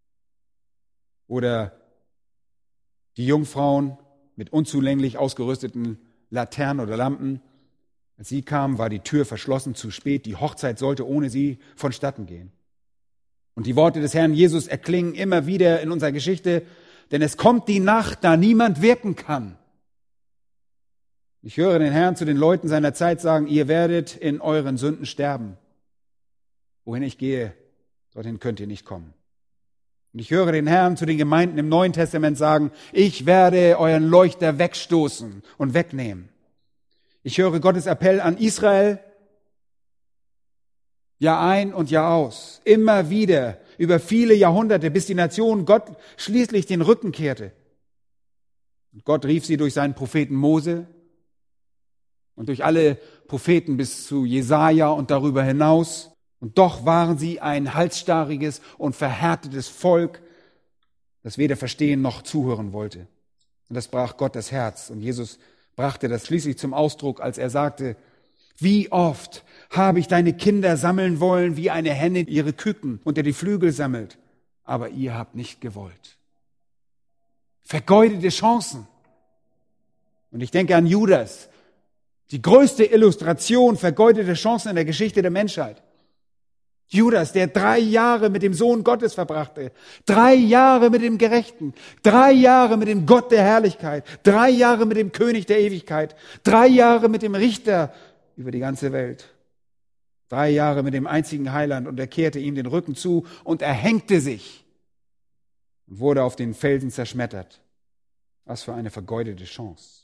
Oder die Jungfrauen mit unzulänglich ausgerüsteten Laternen oder Lampen. Als sie kamen, war die Tür verschlossen, zu spät. Die Hochzeit sollte ohne sie vonstatten gehen. Und die Worte des Herrn Jesus erklingen immer wieder in unserer Geschichte, denn es kommt die Nacht, da niemand wirken kann. Ich höre den Herrn zu den Leuten seiner Zeit sagen, ihr werdet in euren Sünden sterben. Wohin ich gehe, dorthin könnt ihr nicht kommen. Und ich höre den Herrn zu den Gemeinden im Neuen Testament sagen, ich werde euren Leuchter wegstoßen und wegnehmen. Ich höre Gottes Appell an Israel, Jahr ein und Jahr aus, immer wieder, über viele Jahrhunderte, bis die Nation Gott schließlich den Rücken kehrte. Und Gott rief sie durch seinen Propheten Mose und durch alle Propheten bis zu Jesaja und darüber hinaus. Und doch waren sie ein halsstarriges und verhärtetes Volk, das weder verstehen noch zuhören wollte. Und das brach Gott das Herz. Und Jesus brachte das schließlich zum Ausdruck, als er sagte, wie oft habe ich deine Kinder sammeln wollen, wie eine Henne ihre Küken unter die Flügel sammelt, aber ihr habt nicht gewollt. Vergeudete Chancen. Und ich denke an Judas, die größte Illustration vergeudete Chancen in der Geschichte der Menschheit. Judas, der drei Jahre mit dem Sohn Gottes verbrachte, drei Jahre mit dem Gerechten, drei Jahre mit dem Gott der Herrlichkeit, drei Jahre mit dem König der Ewigkeit, drei Jahre mit dem Richter über die ganze Welt, drei Jahre mit dem einzigen Heiland, und er kehrte ihm den Rücken zu und erhängte sich und wurde auf den Felsen zerschmettert. Was für eine vergeudete Chance.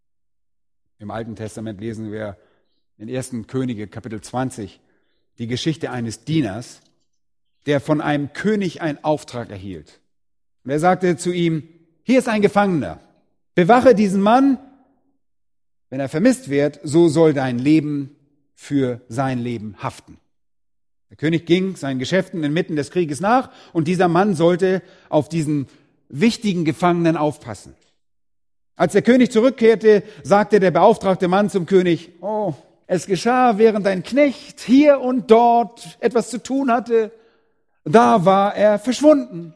Im Alten Testament lesen wir in ersten Könige Kapitel zwanzig die Geschichte eines Dieners, der von einem König einen Auftrag erhielt. Und er sagte zu ihm, hier ist ein Gefangener, bewache diesen Mann, wenn er vermisst wird, so soll dein Leben für sein Leben haften. Der König ging seinen Geschäften inmitten des Krieges nach und dieser Mann sollte auf diesen wichtigen Gefangenen aufpassen. Als der König zurückkehrte, sagte der beauftragte Mann zum König, oh, es geschah, während dein Knecht hier und dort etwas zu tun hatte, da war er verschwunden.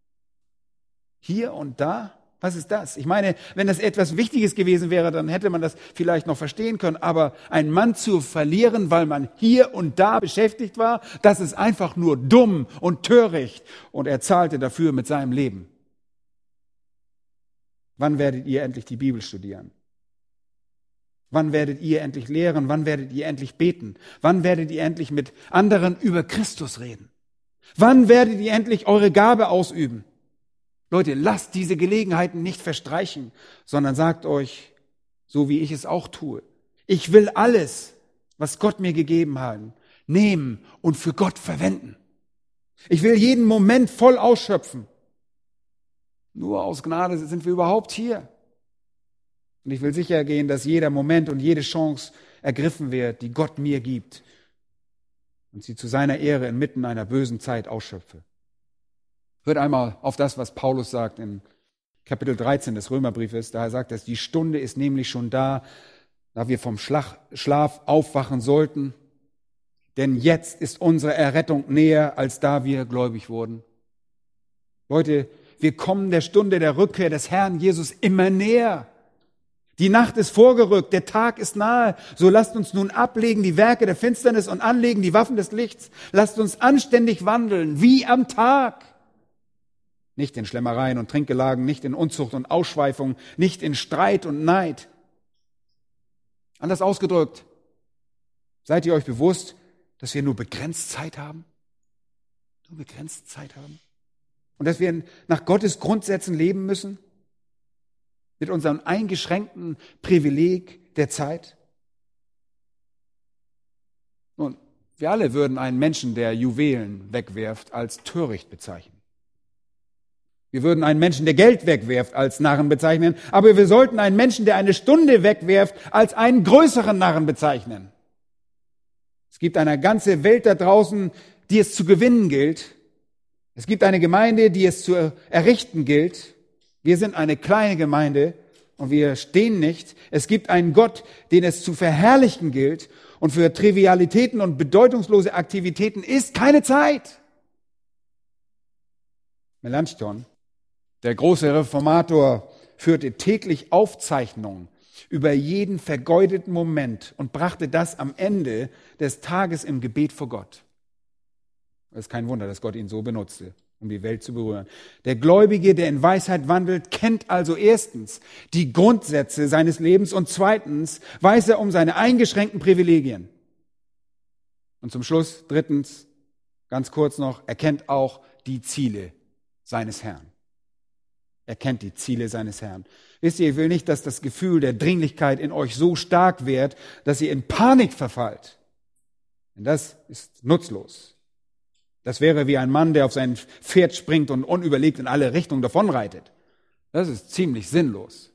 Hier und da? Was ist das? Ich meine, wenn das etwas Wichtiges gewesen wäre, dann hätte man das vielleicht noch verstehen können. Aber einen Mann zu verlieren, weil man hier und da beschäftigt war, das ist einfach nur dumm und töricht. Und er zahlte dafür mit seinem Leben. Wann werdet ihr endlich die Bibel studieren? Wann werdet ihr endlich lehren? Wann werdet ihr endlich beten? Wann werdet ihr endlich mit anderen über Christus reden? Wann werdet ihr endlich eure Gabe ausüben? Leute, lasst diese Gelegenheiten nicht verstreichen, sondern sagt euch, so wie ich es auch tue, ich will alles, was Gott mir gegeben hat, nehmen und für Gott verwenden. Ich will jeden Moment voll ausschöpfen. Nur aus Gnade sind wir überhaupt hier. Und ich will sicher gehen, dass jeder Moment und jede Chance ergriffen wird, die Gott mir gibt, und sie zu seiner Ehre inmitten einer bösen Zeit ausschöpfe. Hört einmal auf das, was Paulus sagt in Kapitel dreizehn des Römerbriefes. Da sagt er, die Stunde ist nämlich schon da, da wir vom Schlaf aufwachen sollten. Denn jetzt ist unsere Errettung näher, als da wir gläubig wurden. Leute, wir kommen der Stunde der Rückkehr des Herrn Jesus immer näher. Die Nacht ist vorgerückt, der Tag ist nahe. So lasst uns nun ablegen die Werke der Finsternis und anlegen die Waffen des Lichts. Lasst uns anständig wandeln, wie am Tag. Nicht in Schlemmereien und Trinkgelagen, nicht in Unzucht und Ausschweifung, nicht in Streit und Neid. Anders ausgedrückt, seid ihr euch bewusst, dass wir nur begrenzt Zeit haben? Nur begrenzt Zeit haben? Und dass wir nach Gottes Grundsätzen leben müssen? Mit unserem eingeschränkten Privileg der Zeit? Nun, wir alle würden einen Menschen, der Juwelen wegwirft, als töricht bezeichnen. Wir würden einen Menschen, der Geld wegwirft, als Narren bezeichnen. Aber wir sollten einen Menschen, der eine Stunde wegwirft, als einen größeren Narren bezeichnen. Es gibt eine ganze Welt da draußen, die es zu gewinnen gilt. Es gibt eine Gemeinde, die es zu errichten gilt. Wir sind eine kleine Gemeinde und wir stehen nicht. Es gibt einen Gott, den es zu verherrlichen gilt. Und für Trivialitäten und bedeutungslose Aktivitäten ist keine Zeit. Melanchthon, der große Reformator, führte täglich Aufzeichnungen über jeden vergeudeten Moment und brachte das am Ende des Tages im Gebet vor Gott. Es ist kein Wunder, dass Gott ihn so benutzte. um die Welt zu berühren. Der Gläubige, der in Weisheit wandelt, kennt also erstens die Grundsätze seines Lebens und zweitens weiß er um seine eingeschränkten Privilegien. Und zum Schluss, drittens, ganz kurz noch, er kennt auch die Ziele seines Herrn. Er kennt die Ziele seines Herrn. Wisst ihr, ich will nicht, dass das Gefühl der Dringlichkeit in euch so stark wird, dass ihr in Panik verfallt. Denn das ist nutzlos. Das wäre wie ein Mann, der auf sein Pferd springt und unüberlegt in alle Richtungen davonreitet. Das ist ziemlich sinnlos.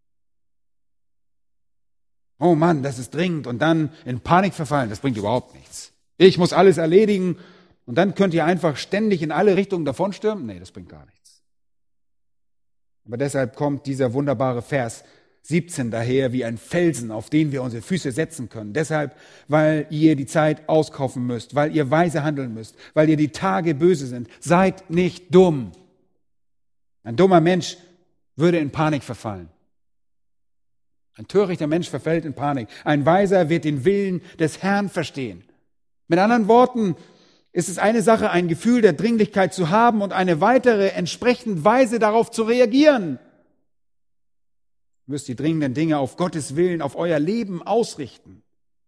Oh Mann, das ist dringend und dann in Panik verfallen, das bringt überhaupt nichts. Ich muss alles erledigen und dann könnt ihr einfach ständig in alle Richtungen davonstürmen. Nee, das bringt gar nichts. Aber deshalb kommt dieser wunderbare Vers siebzehn daher wie ein Felsen, auf den wir unsere Füße setzen können. Deshalb, weil ihr die Zeit auskaufen müsst, weil ihr weise handeln müsst, weil ihr die Tage böse sind. Seid nicht dumm. Ein dummer Mensch würde in Panik verfallen. Ein törichter Mensch verfällt in Panik. Ein Weiser wird den Willen des Herrn verstehen. Mit anderen Worten ist es eine Sache, ein Gefühl der Dringlichkeit zu haben und eine weitere, entsprechend weise darauf zu reagieren. Ihr müsst die dringenden Dinge auf Gottes Willen, auf euer Leben ausrichten.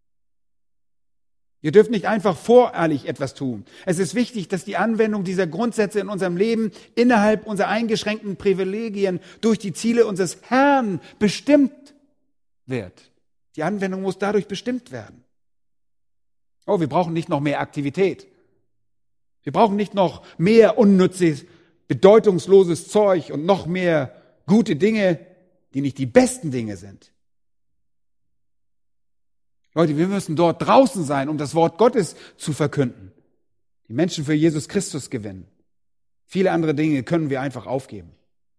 Ihr dürft nicht einfach voreilig etwas tun. Es ist wichtig, dass die Anwendung dieser Grundsätze in unserem Leben innerhalb unserer eingeschränkten Privilegien durch die Ziele unseres Herrn bestimmt wird. Die Anwendung muss dadurch bestimmt werden. Oh, wir brauchen nicht noch mehr Aktivität. Wir brauchen nicht noch mehr unnützes, bedeutungsloses Zeug und noch mehr gute Dinge, die nicht die besten Dinge sind. Leute, wir müssen dort draußen sein, um das Wort Gottes zu verkünden. Die Menschen für Jesus Christus gewinnen. Viele andere Dinge können wir einfach aufgeben.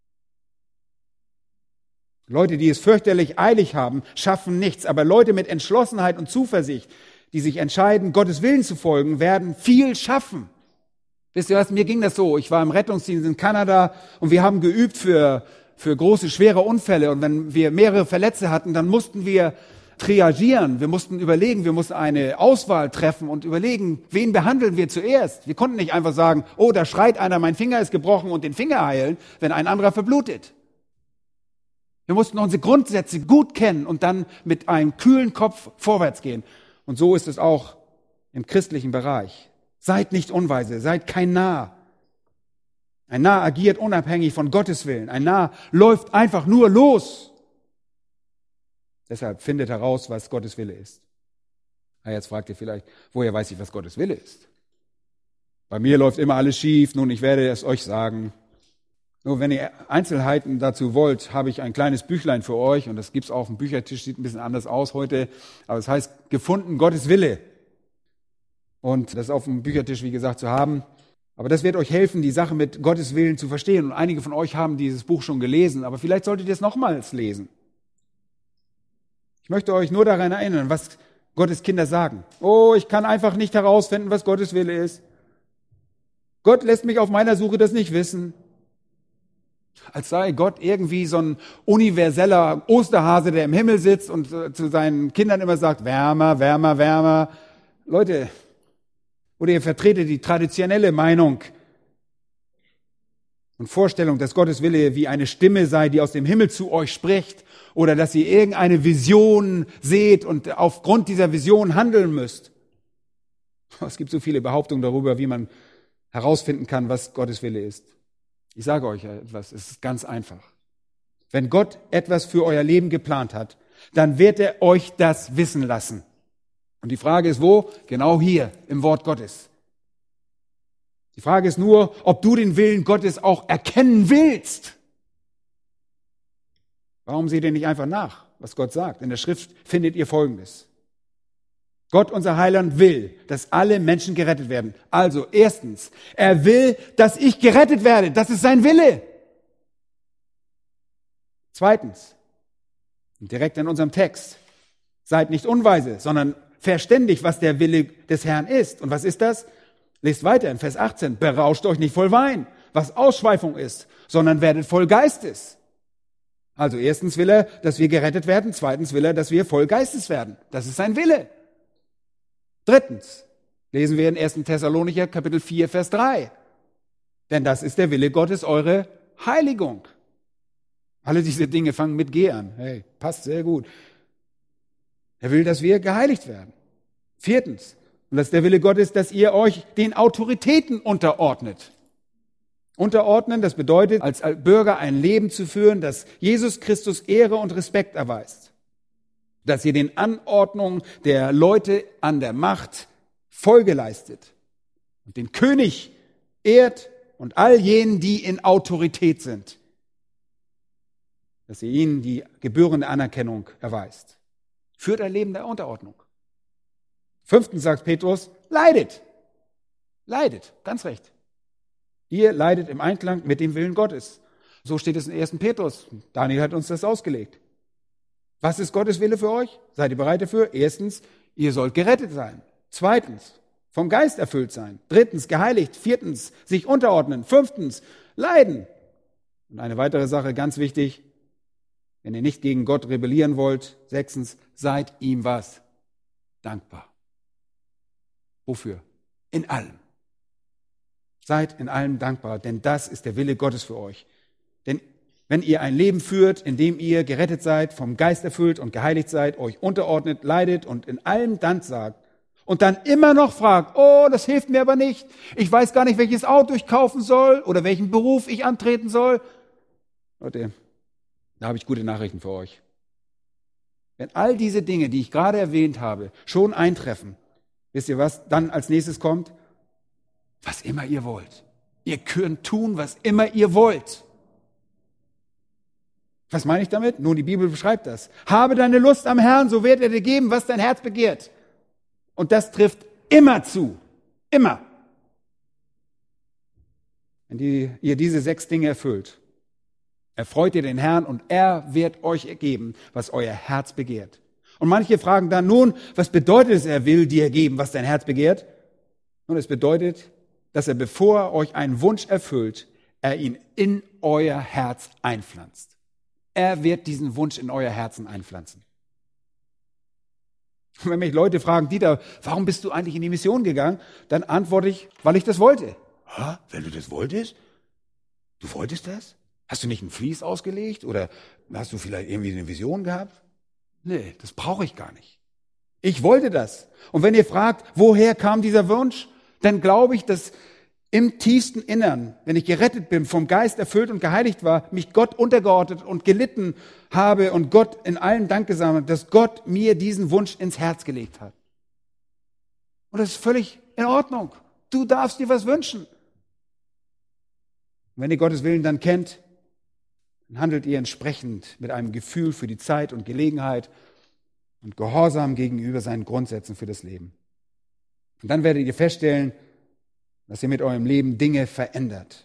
Leute, die es fürchterlich eilig haben, schaffen nichts. Aber Leute mit Entschlossenheit und Zuversicht, die sich entscheiden, Gottes Willen zu folgen, werden viel schaffen. Wisst ihr was, mir ging das so. Ich war im Rettungsdienst in Kanada und wir haben geübt für, für große, schwere Unfälle. Und wenn wir mehrere Verletzte hatten, dann mussten wir triagieren. Wir mussten überlegen, wir mussten eine Auswahl treffen und überlegen, wen behandeln wir zuerst. Wir konnten nicht einfach sagen, oh, da schreit einer, mein Finger ist gebrochen und den Finger heilen, wenn ein anderer verblutet. Wir mussten unsere Grundsätze gut kennen und dann mit einem kühlen Kopf vorwärts gehen. Und so ist es auch im christlichen Bereich. Seid nicht unweise, seid kein Narr. Ein Narr agiert unabhängig von Gottes Willen. Ein Narr läuft einfach nur los. Deshalb findet heraus, was Gottes Wille ist. Na, jetzt fragt ihr vielleicht, woher weiß ich, was Gottes Wille ist? Bei mir läuft immer alles schief, nun, ich werde es euch sagen. Nur wenn ihr Einzelheiten dazu wollt, habe ich ein kleines Büchlein für euch und das gibt's auf dem Büchertisch, sieht ein bisschen anders aus heute, aber es heißt Gefunden Gottes Wille. Und das auf dem Büchertisch, wie gesagt, zu haben. Aber das wird euch helfen, die Sache mit Gottes Willen zu verstehen. Und einige von euch haben dieses Buch schon gelesen, aber vielleicht solltet ihr es nochmals lesen. Ich möchte euch nur daran erinnern, was Gottes Kinder sagen. Oh, ich kann einfach nicht herausfinden, was Gottes Wille ist. Gott lässt mich auf meiner Suche das nicht wissen. Als sei Gott irgendwie so ein universeller Osterhase, der im Himmel sitzt und zu seinen Kindern immer sagt, wärmer, wärmer, wärmer. Leute, oder ihr vertretet die traditionelle Meinung und Vorstellung, dass Gottes Wille wie eine Stimme sei, die aus dem Himmel zu euch spricht, oder dass ihr irgendeine Vision seht und aufgrund dieser Vision handeln müsst. Es gibt so viele Behauptungen darüber, wie man herausfinden kann, was Gottes Wille ist. Ich sage euch etwas, es ist ganz einfach. Wenn Gott etwas für euer Leben geplant hat, dann wird er euch das wissen lassen. Und die Frage ist, wo? Genau hier, im Wort Gottes. Die Frage ist nur, ob du den Willen Gottes auch erkennen willst. Warum seht ihr nicht einfach nach, was Gott sagt? In der Schrift findet ihr Folgendes. Gott, unser Heiland, will, dass alle Menschen gerettet werden. Also, erstens, er will, dass ich gerettet werde. Das ist sein Wille. Zweitens, direkt in unserem Text, seid nicht unweise, sondern verständigt, was der Wille des Herrn ist. Und was ist das? Lest weiter in Vers achtzehn. Berauscht euch nicht voll Wein, was Ausschweifung ist, sondern werdet voll Geistes. Also erstens will er, dass wir gerettet werden. Zweitens will er, dass wir voll Geistes werden. Das ist sein Wille. Drittens lesen wir in ersten Thessalonicher Kapitel vier, Vers drei. Denn das ist der Wille Gottes, eure Heiligung. Alle diese Dinge fangen mit G an. Hey, passt sehr gut. Er will, dass wir geheiligt werden. Viertens, und das ist der Wille Gottes, dass ihr euch den Autoritäten unterordnet. Unterordnen, das bedeutet, als Bürger ein Leben zu führen, das Jesus Christus Ehre und Respekt erweist. Dass ihr den Anordnungen der Leute an der Macht Folge leistet und den König ehrt und all jenen, die in Autorität sind. Dass ihr ihnen die gebührende Anerkennung erweist. Führt ein Leben der Unterordnung. Fünftens sagt Petrus, leidet. Leidet, ganz recht. Ihr leidet im Einklang mit dem Willen Gottes. So steht es in ersten Petrus. Daniel hat uns das ausgelegt. Was ist Gottes Wille für euch? Seid ihr bereit dafür? Erstens, ihr sollt gerettet sein. Zweitens, vom Geist erfüllt sein. Drittens, geheiligt. Viertens, sich unterordnen. Fünftens, leiden. Und eine weitere Sache, ganz wichtig, wenn ihr nicht gegen Gott rebellieren wollt. Sechstens, seid ihm was? Dankbar. Wofür? In allem. Seid in allem dankbar, denn das ist der Wille Gottes für euch. Denn wenn ihr ein Leben führt, in dem ihr gerettet seid, vom Geist erfüllt und geheiligt seid, euch unterordnet, leidet und in allem Dank sagt und dann immer noch fragt, oh, das hilft mir aber nicht, ich weiß gar nicht, welches Auto ich kaufen soll oder welchen Beruf ich antreten soll. Leute, da habe ich gute Nachrichten für euch. Wenn all diese Dinge, die ich gerade erwähnt habe, schon eintreffen, wisst ihr was dann als nächstes kommt? Was immer ihr wollt. Ihr könnt tun, was immer ihr wollt. Was meine ich damit? Nun, die Bibel beschreibt das. Habe deine Lust am Herrn, so wird er dir geben, was dein Herz begehrt. Und das trifft immer zu. Immer. Wenn die, ihr diese sechs Dinge erfüllt, erfreut ihr den Herrn und er wird euch geben, was euer Herz begehrt. Und manche fragen dann, nun, was bedeutet es, er will dir geben, was dein Herz begehrt? Nun, es bedeutet, dass er, bevor er euch einen Wunsch erfüllt, er ihn in euer Herz einpflanzt. Er wird diesen Wunsch in euer Herzen einpflanzen. Und wenn mich Leute fragen, Dieter, warum bist du eigentlich in die Mission gegangen? Dann antworte ich, weil ich das wollte. Ha, wenn du das wolltest? Du wolltest das? Hast du nicht einen Vlies ausgelegt? Oder hast du vielleicht irgendwie eine Vision gehabt? Nee, das brauche ich gar nicht. Ich wollte das. Und wenn ihr fragt, woher kam dieser Wunsch? Dann glaube ich, dass im tiefsten Innern, wenn ich gerettet bin, vom Geist erfüllt und geheiligt war, mich Gott untergeordnet und gelitten habe und Gott in allen Dank gesammelt, dass Gott mir diesen Wunsch ins Herz gelegt hat. Und das ist völlig in Ordnung. Du darfst dir was wünschen. Und wenn ihr Gottes Willen dann kennt, dann handelt ihr entsprechend mit einem Gefühl für die Zeit und Gelegenheit und Gehorsam gegenüber seinen Grundsätzen für das Leben. Und dann werdet ihr feststellen, dass ihr mit eurem Leben Dinge verändert.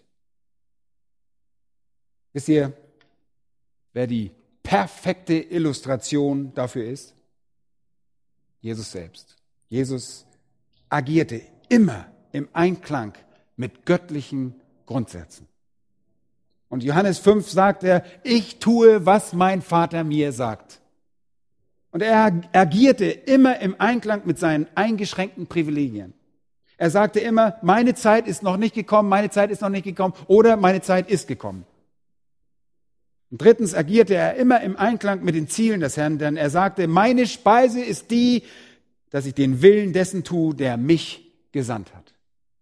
Wisst ihr, wer die perfekte Illustration dafür ist? Jesus selbst. Jesus agierte immer im Einklang mit göttlichen Grundsätzen. Und Johannes fünf sagt er, ich tue, was mein Vater mir sagt. Und er agierte immer im Einklang mit seinen eingeschränkten Privilegien. Er sagte immer, meine Zeit ist noch nicht gekommen, meine Zeit ist noch nicht gekommen oder meine Zeit ist gekommen. Und drittens agierte er immer im Einklang mit den Zielen des Herrn, denn er sagte, meine Speise ist die, dass ich den Willen dessen tue, der mich gesandt hat.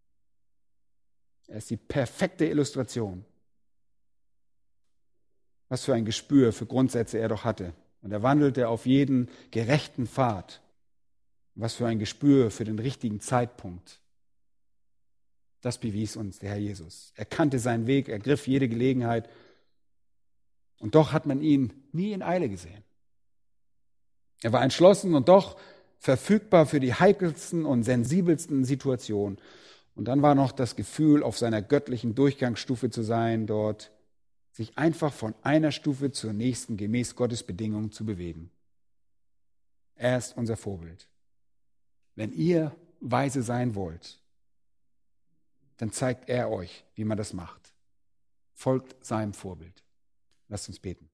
Er ist die perfekte Illustration. Was für ein Gespür für Grundsätze er doch hatte. Und er wandelte auf jeden gerechten Pfad. Was für ein Gespür für den richtigen Zeitpunkt. Das bewies uns der Herr Jesus. Er kannte seinen Weg, er griff jede Gelegenheit. Und doch hat man ihn nie in Eile gesehen. Er war entschlossen und doch verfügbar für die heikelsten und sensibelsten Situationen. Und dann war noch das Gefühl, auf seiner göttlichen Durchgangsstufe zu sein, dort sich einfach von einer Stufe zur nächsten gemäß Gottes Bedingungen zu bewegen. Er ist unser Vorbild. Wenn ihr weise sein wollt, dann zeigt er euch, wie man das macht. Folgt seinem Vorbild. Lasst uns beten.